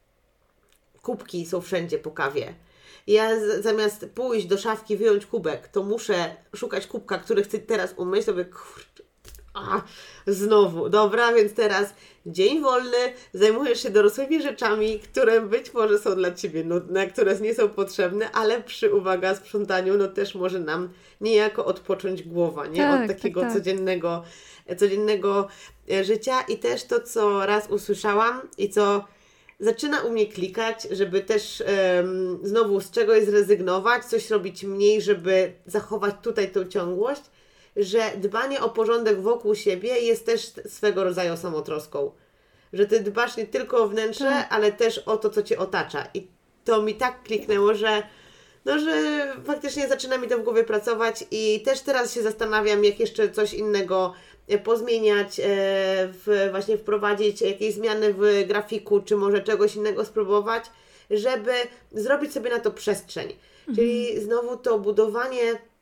kubki są wszędzie po kawie, ja z, zamiast pójść do szafki, wyjąć kubek, to muszę szukać kubka, który chcę teraz umyć, to mówię, kurczę, a, znowu, dobra, więc teraz dzień wolny, zajmujesz się dorosłymi rzeczami, które być może są dla Ciebie nudne, które nie są potrzebne, ale przy, uwaga, sprzątaniu, no też może nam niejako odpocząć głowa, nie? Tak, od takiego tak, tak. codziennego, codziennego życia i też to, co raz usłyszałam i co zaczyna u mnie klikać, żeby też um, znowu z czegoś zrezygnować, coś robić mniej, żeby zachować tutaj tą ciągłość, że dbanie o porządek wokół siebie jest też swego rodzaju samotroską. Że Ty dbasz nie tylko o wnętrze, hmm. ale też o to, co Cię otacza. I to mi tak kliknęło, że no, że faktycznie zaczyna mi to w głowie pracować i też teraz się zastanawiam, jak jeszcze coś innego pozmieniać, w, właśnie wprowadzić jakieś zmiany w grafiku, czy może czegoś innego spróbować, żeby zrobić sobie na to przestrzeń. Mhm. Czyli znowu to budowanie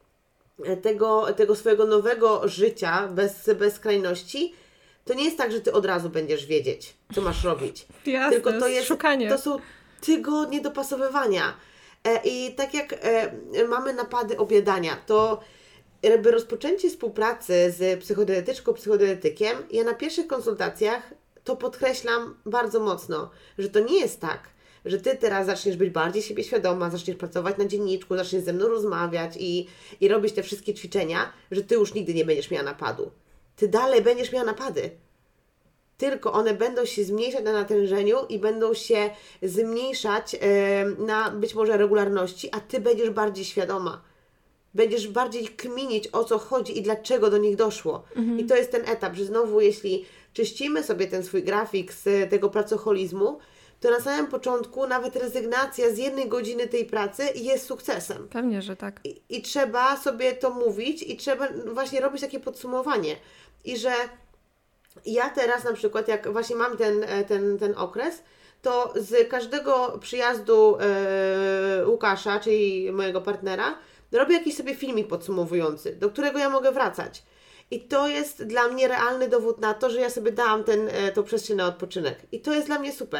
tego, tego swojego nowego życia bez, bez skrajności, to nie jest tak, że Ty od razu będziesz wiedzieć, co masz robić. Jasne, tylko to jest szukanie. To są tygodnie dopasowywania. E, I tak jak e, mamy napady obiadania, to jakby rozpoczęcie współpracy z psychodietetyczką, psychodietetykiem, ja na pierwszych konsultacjach to podkreślam bardzo mocno, że to nie jest tak, że Ty teraz zaczniesz być bardziej siebie świadoma, zaczniesz pracować na dzienniczku, zaczniesz ze mną rozmawiać i, i robić te wszystkie ćwiczenia, że Ty już nigdy nie będziesz miała napadu. Ty dalej będziesz miała napady. Tylko one będą się zmniejszać na natężeniu i będą się zmniejszać yy, na być może regularności, a Ty będziesz bardziej świadoma. Będziesz bardziej kminić, o co chodzi i dlaczego do nich doszło. Mhm. I to jest ten etap, że znowu jeśli czyścimy sobie ten swój grafik z tego pracoholizmu, to na samym początku nawet rezygnacja z jednej godziny tej pracy jest sukcesem. Pewnie, że tak. I, i trzeba sobie to mówić i trzeba właśnie robić takie podsumowanie. I że ja teraz na przykład, jak właśnie mam ten, ten, ten okres, to z każdego przyjazdu yy, Łukasza, czyli mojego partnera, robię jakiś sobie filmik podsumowujący, do którego ja mogę wracać. I to jest dla mnie realny dowód na to, że ja sobie dałam ten, tą przestrzeń na odpoczynek. I to jest dla mnie super,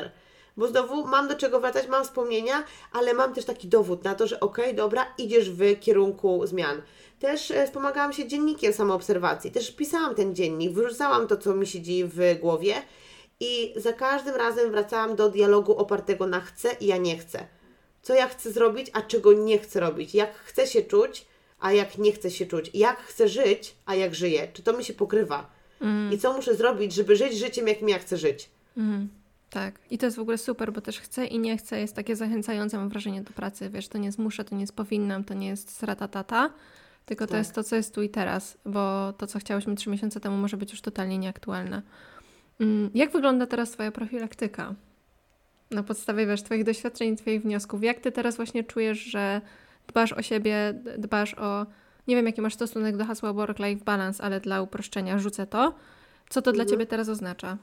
Bo znowu mam do czego wracać, mam wspomnienia, ale mam też taki dowód na to, że okej, okay, dobra, idziesz w kierunku zmian. Też e, wspomagałam się dziennikiem samoobserwacji, też pisałam ten dziennik, wyrzucałam to, co mi siedzi w głowie i za każdym razem wracałam do dialogu opartego na chcę i ja nie chcę. Co ja chcę zrobić, a czego nie chcę robić. Jak chcę się czuć, a jak nie chcę się czuć. Jak chcę żyć, a jak żyję. Czy to mi się pokrywa. Mm. I co muszę zrobić, żeby żyć życiem, jakim ja chcę żyć. Mm. Tak. I to jest w ogóle super, bo też chcę i nie chcę jest takie zachęcające, mam wrażenie, do pracy. Wiesz, to nie jest muszę, to nie jest powinnam, to nie jest sratatata, tylko to tak. jest to, co jest tu i teraz, bo to, co chciałyśmy trzy miesiące temu, może być już totalnie nieaktualne. Mm. Jak wygląda teraz Twoja profilaktyka? Na podstawie, wiesz, Twoich doświadczeń i Twoich wniosków. Jak Ty teraz właśnie czujesz, że dbasz o siebie, dbasz o... Nie wiem, jaki masz stosunek do hasła work-life balance, ale dla uproszczenia rzucę to. Co to mhm. dla Ciebie teraz oznacza?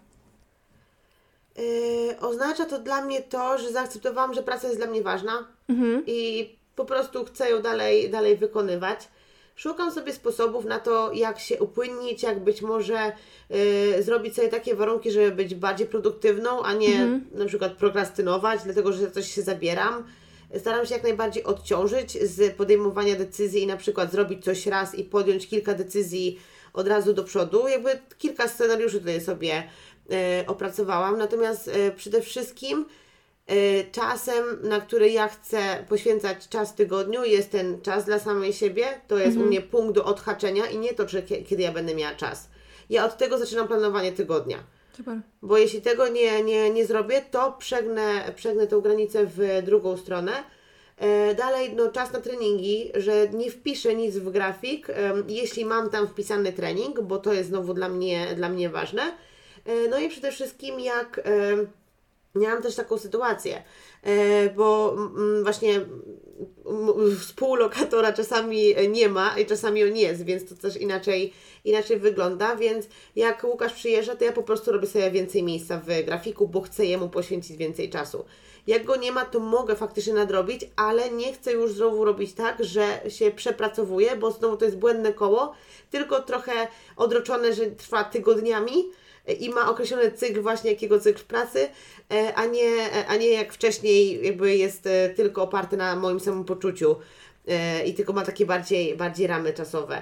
Yy, oznacza to dla mnie to, że zaakceptowałam, że praca jest dla mnie ważna mhm. i po prostu chcę ją dalej, dalej wykonywać. Szukam sobie sposobów na to, jak się upłynnić, jak być może y, zrobić sobie takie warunki, żeby być bardziej produktywną, a nie mhm. na przykład prokrastynować, dlatego że coś się zabieram. Staram się jak najbardziej odciążyć z podejmowania decyzji i na przykład zrobić coś raz i podjąć kilka decyzji od razu do przodu. Jakby kilka scenariuszy tutaj sobie y, opracowałam, natomiast y, przede wszystkim czasem, na który ja chcę poświęcać czas w tygodniu, jest ten czas dla samej siebie. To jest mhm. u mnie punkt do odhaczenia i nie to, czy, kiedy ja będę miała czas. Ja od tego zaczynam planowanie tygodnia. Super. Bo jeśli tego nie, nie, nie zrobię, to przegnę, przegnę tą granicę w drugą stronę. E, dalej, no, czas na treningi, że nie wpiszę nic w grafik, e, jeśli mam tam wpisany trening, bo to jest znowu dla mnie, dla mnie ważne. E, no i przede wszystkim jak... E, Miałam też taką sytuację, bo właśnie współlokatora czasami nie ma i czasami on jest, więc to też inaczej, inaczej wygląda, więc jak Łukasz przyjeżdża, to ja po prostu robię sobie więcej miejsca w grafiku, bo chcę jemu poświęcić więcej czasu. Jak go nie ma, to mogę faktycznie nadrobić, ale nie chcę już znowu robić tak, że się przepracowuję, bo znowu to jest błędne koło, tylko trochę odroczone, że trwa tygodniami, i ma określony cykl właśnie jakiego cykl pracy, a nie, a nie jak wcześniej jakby jest tylko oparty na moim samopoczuciu i tylko ma takie bardziej, bardziej ramy czasowe.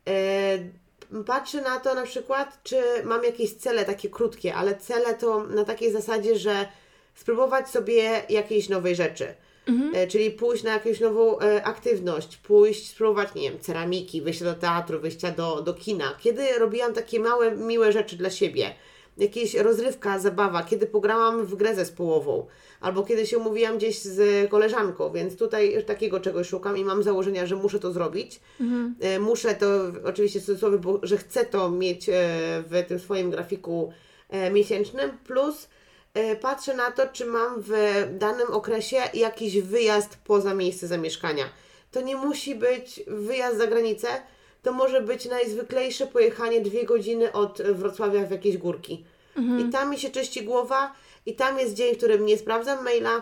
Patrzę na to na przykład, czy mam jakieś cele takie krótkie, ale cele to na takiej zasadzie, że spróbować sobie jakiejś nowej rzeczy. Mhm. Czyli pójść na jakąś nową e, aktywność, pójść, spróbować, nie wiem, ceramiki, wyjścia do teatru, wyjścia do, do kina. Kiedy robiłam takie małe, miłe rzeczy dla siebie, jakieś rozrywka, zabawa, kiedy pograłam w grę zespołową, albo kiedy się umówiłam gdzieś z koleżanką, więc tutaj takiego czegoś szukam i mam założenia, że muszę to zrobić. Mhm. E, muszę to, oczywiście w cudzysłowie, bo że chcę to mieć e, w tym swoim grafiku e, miesięcznym, plus patrzę na to, czy mam w danym okresie jakiś wyjazd poza miejsce zamieszkania. To nie musi być wyjazd za granicę, to może być najzwyklejsze pojechanie dwie godziny od Wrocławia w jakieś górki. Mhm. I tam mi się czyści głowa i tam jest dzień, w którym nie sprawdzam maila,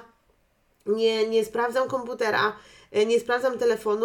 nie, nie sprawdzam komputera, nie sprawdzam telefonu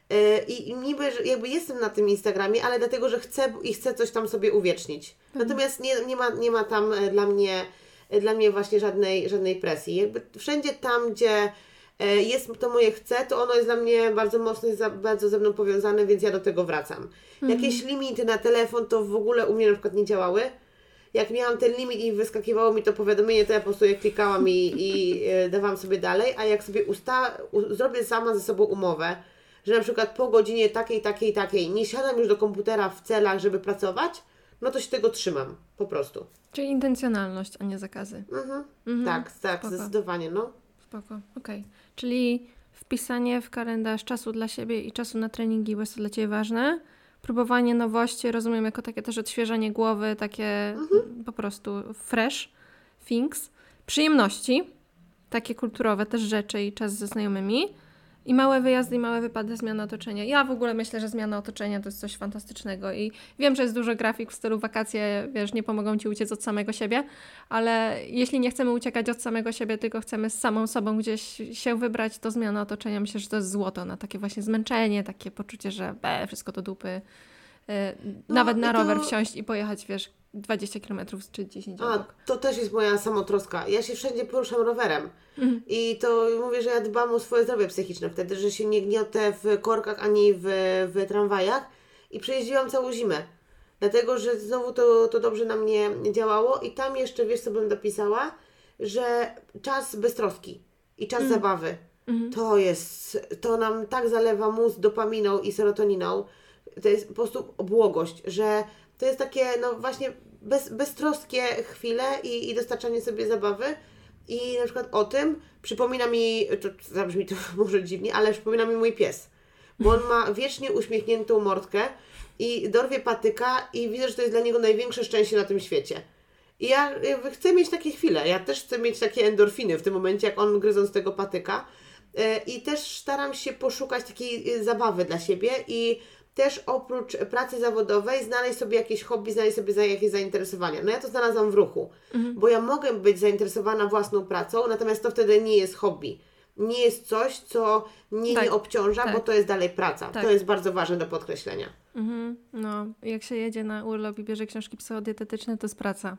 i, i niby jakby jestem na tym Instagramie, ale dlatego, że chcę i chcę coś tam sobie uwiecznić. Mhm. Natomiast nie, nie, ma, nie ma tam dla mnie dla mnie właśnie żadnej, żadnej presji. Jakby wszędzie tam, gdzie jest to moje chcę, to ono jest dla mnie bardzo mocno, bardzo ze mną powiązane, więc ja do tego wracam. Mhm. Jakieś limity na telefon to w ogóle u mnie na przykład nie działały. Jak miałam ten limit i wyskakiwało mi to powiadomienie, to ja po prostu je klikałam i, i dawałam sobie dalej, a jak sobie usta- u- zrobię sama ze sobą umowę, że na przykład po godzinie takiej, takiej, takiej nie siadam już do komputera w celach, żeby pracować, no to się tego trzymam, po prostu. Czyli intencjonalność, a nie zakazy. Mhm. Mhm. Tak, tak, Spoko. Zdecydowanie, no. Spoko, okej. Okay. Czyli wpisanie w kalendarz czasu dla siebie i czasu na treningi, bo jest to dla Ciebie ważne. Próbowanie nowości, rozumiem, jako takie też odświeżanie głowy, takie mhm. po prostu fresh things. Przyjemności, takie kulturowe też rzeczy i czas ze znajomymi. I małe wyjazdy i małe wypady, zmiana otoczenia. Ja w ogóle myślę, że zmiana otoczenia to jest coś fantastycznego i wiem, że jest dużo grafik w stylu wakacje, wiesz, nie pomogą Ci uciec od samego siebie, ale jeśli nie chcemy uciekać od samego siebie, tylko chcemy z samą sobą gdzieś się wybrać, to zmiana otoczenia, myślę, że to jest złoto na takie właśnie zmęczenie, takie poczucie, że be, wszystko to dupy. Yy, no, nawet na rower to... wsiąść i pojechać, wiesz, dwadzieścia kilometrów czy dziesięć A, obok. to też jest moja samotroska. Ja się wszędzie poruszam rowerem. Mhm. I to mówię, że ja dbam o swoje zdrowie psychiczne wtedy, że się nie gniotę w korkach ani w, w tramwajach. I przejeździłam całą zimę. Dlatego, że znowu to, to dobrze na mnie działało. I tam jeszcze, wiesz co bym dopisała? Że czas beztroski i czas mhm. zabawy. Mhm. To jest, to nam tak zalewa mózg dopaminą i serotoniną. To jest po prostu błogość, że to jest takie, no właśnie bez, beztroskie chwile i, i dostarczanie sobie zabawy. I na przykład o tym przypomina mi, to zabrzmi to może dziwnie, ale przypomina mi mój pies. Bo on ma wiecznie uśmiechniętą mordkę i dorwie patyka i widzę, że to jest dla niego największe szczęście na tym świecie. I ja chcę mieć takie chwile. Ja też chcę mieć takie endorfiny w tym momencie, jak on gryząc tego patyka. I też staram się poszukać takiej zabawy dla siebie i też oprócz pracy zawodowej znaleźć sobie jakieś hobby, znaleźć sobie jakieś zainteresowania. No ja to znalazłam w ruchu, mhm. bo ja mogę być zainteresowana własną pracą, natomiast to wtedy nie jest hobby. Nie jest coś, co mnie tak, nie obciąża, tak. bo to jest dalej praca. Tak. To jest bardzo ważne do podkreślenia. Mhm. No, jak się jedzie na urlop i bierze książki psychodietetyczne, to jest praca.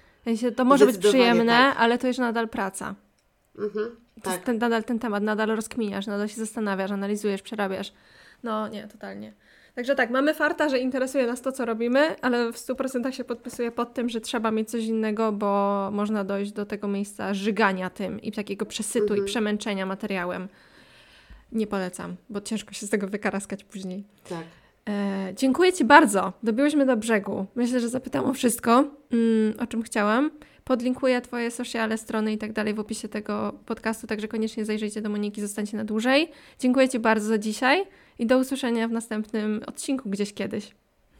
To może być przyjemne, tak. ale to jest nadal praca. Mhm. To tak. jest ten, nadal ten temat, nadal rozkminiasz, nadal się zastanawiasz, analizujesz, przerabiasz. No nie, totalnie. Także tak, mamy farta, że interesuje nas to, co robimy, ale w stu procentach się podpisuję pod tym, że trzeba mieć coś innego, bo można dojść do tego miejsca żygania tym i takiego przesytu mhm. i przemęczenia materiałem. Nie polecam, bo ciężko się z tego wykaraskać później. Tak. E, dziękuję Ci bardzo. Dobiłyśmy do brzegu. Myślę, że zapytam o wszystko, mm, o czym chciałam. Podlinkuję Twoje sociale, strony i tak dalej w opisie tego podcastu, także koniecznie zajrzyjcie do Moniki, zostańcie na dłużej. Dziękuję Ci bardzo za dzisiaj i do usłyszenia w następnym odcinku gdzieś kiedyś.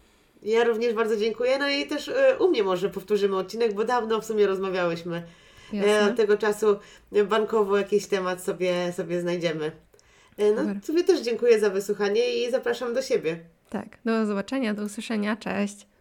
Ja również bardzo dziękuję. No i też y, u mnie może powtórzymy odcinek, bo dawno w sumie rozmawiałyśmy. E, od tego czasu bankowo jakiś temat sobie, sobie znajdziemy. E, no Super. Sobie też dziękuję za wysłuchanie i zapraszam do siebie. Tak, do zobaczenia, do usłyszenia. Cześć.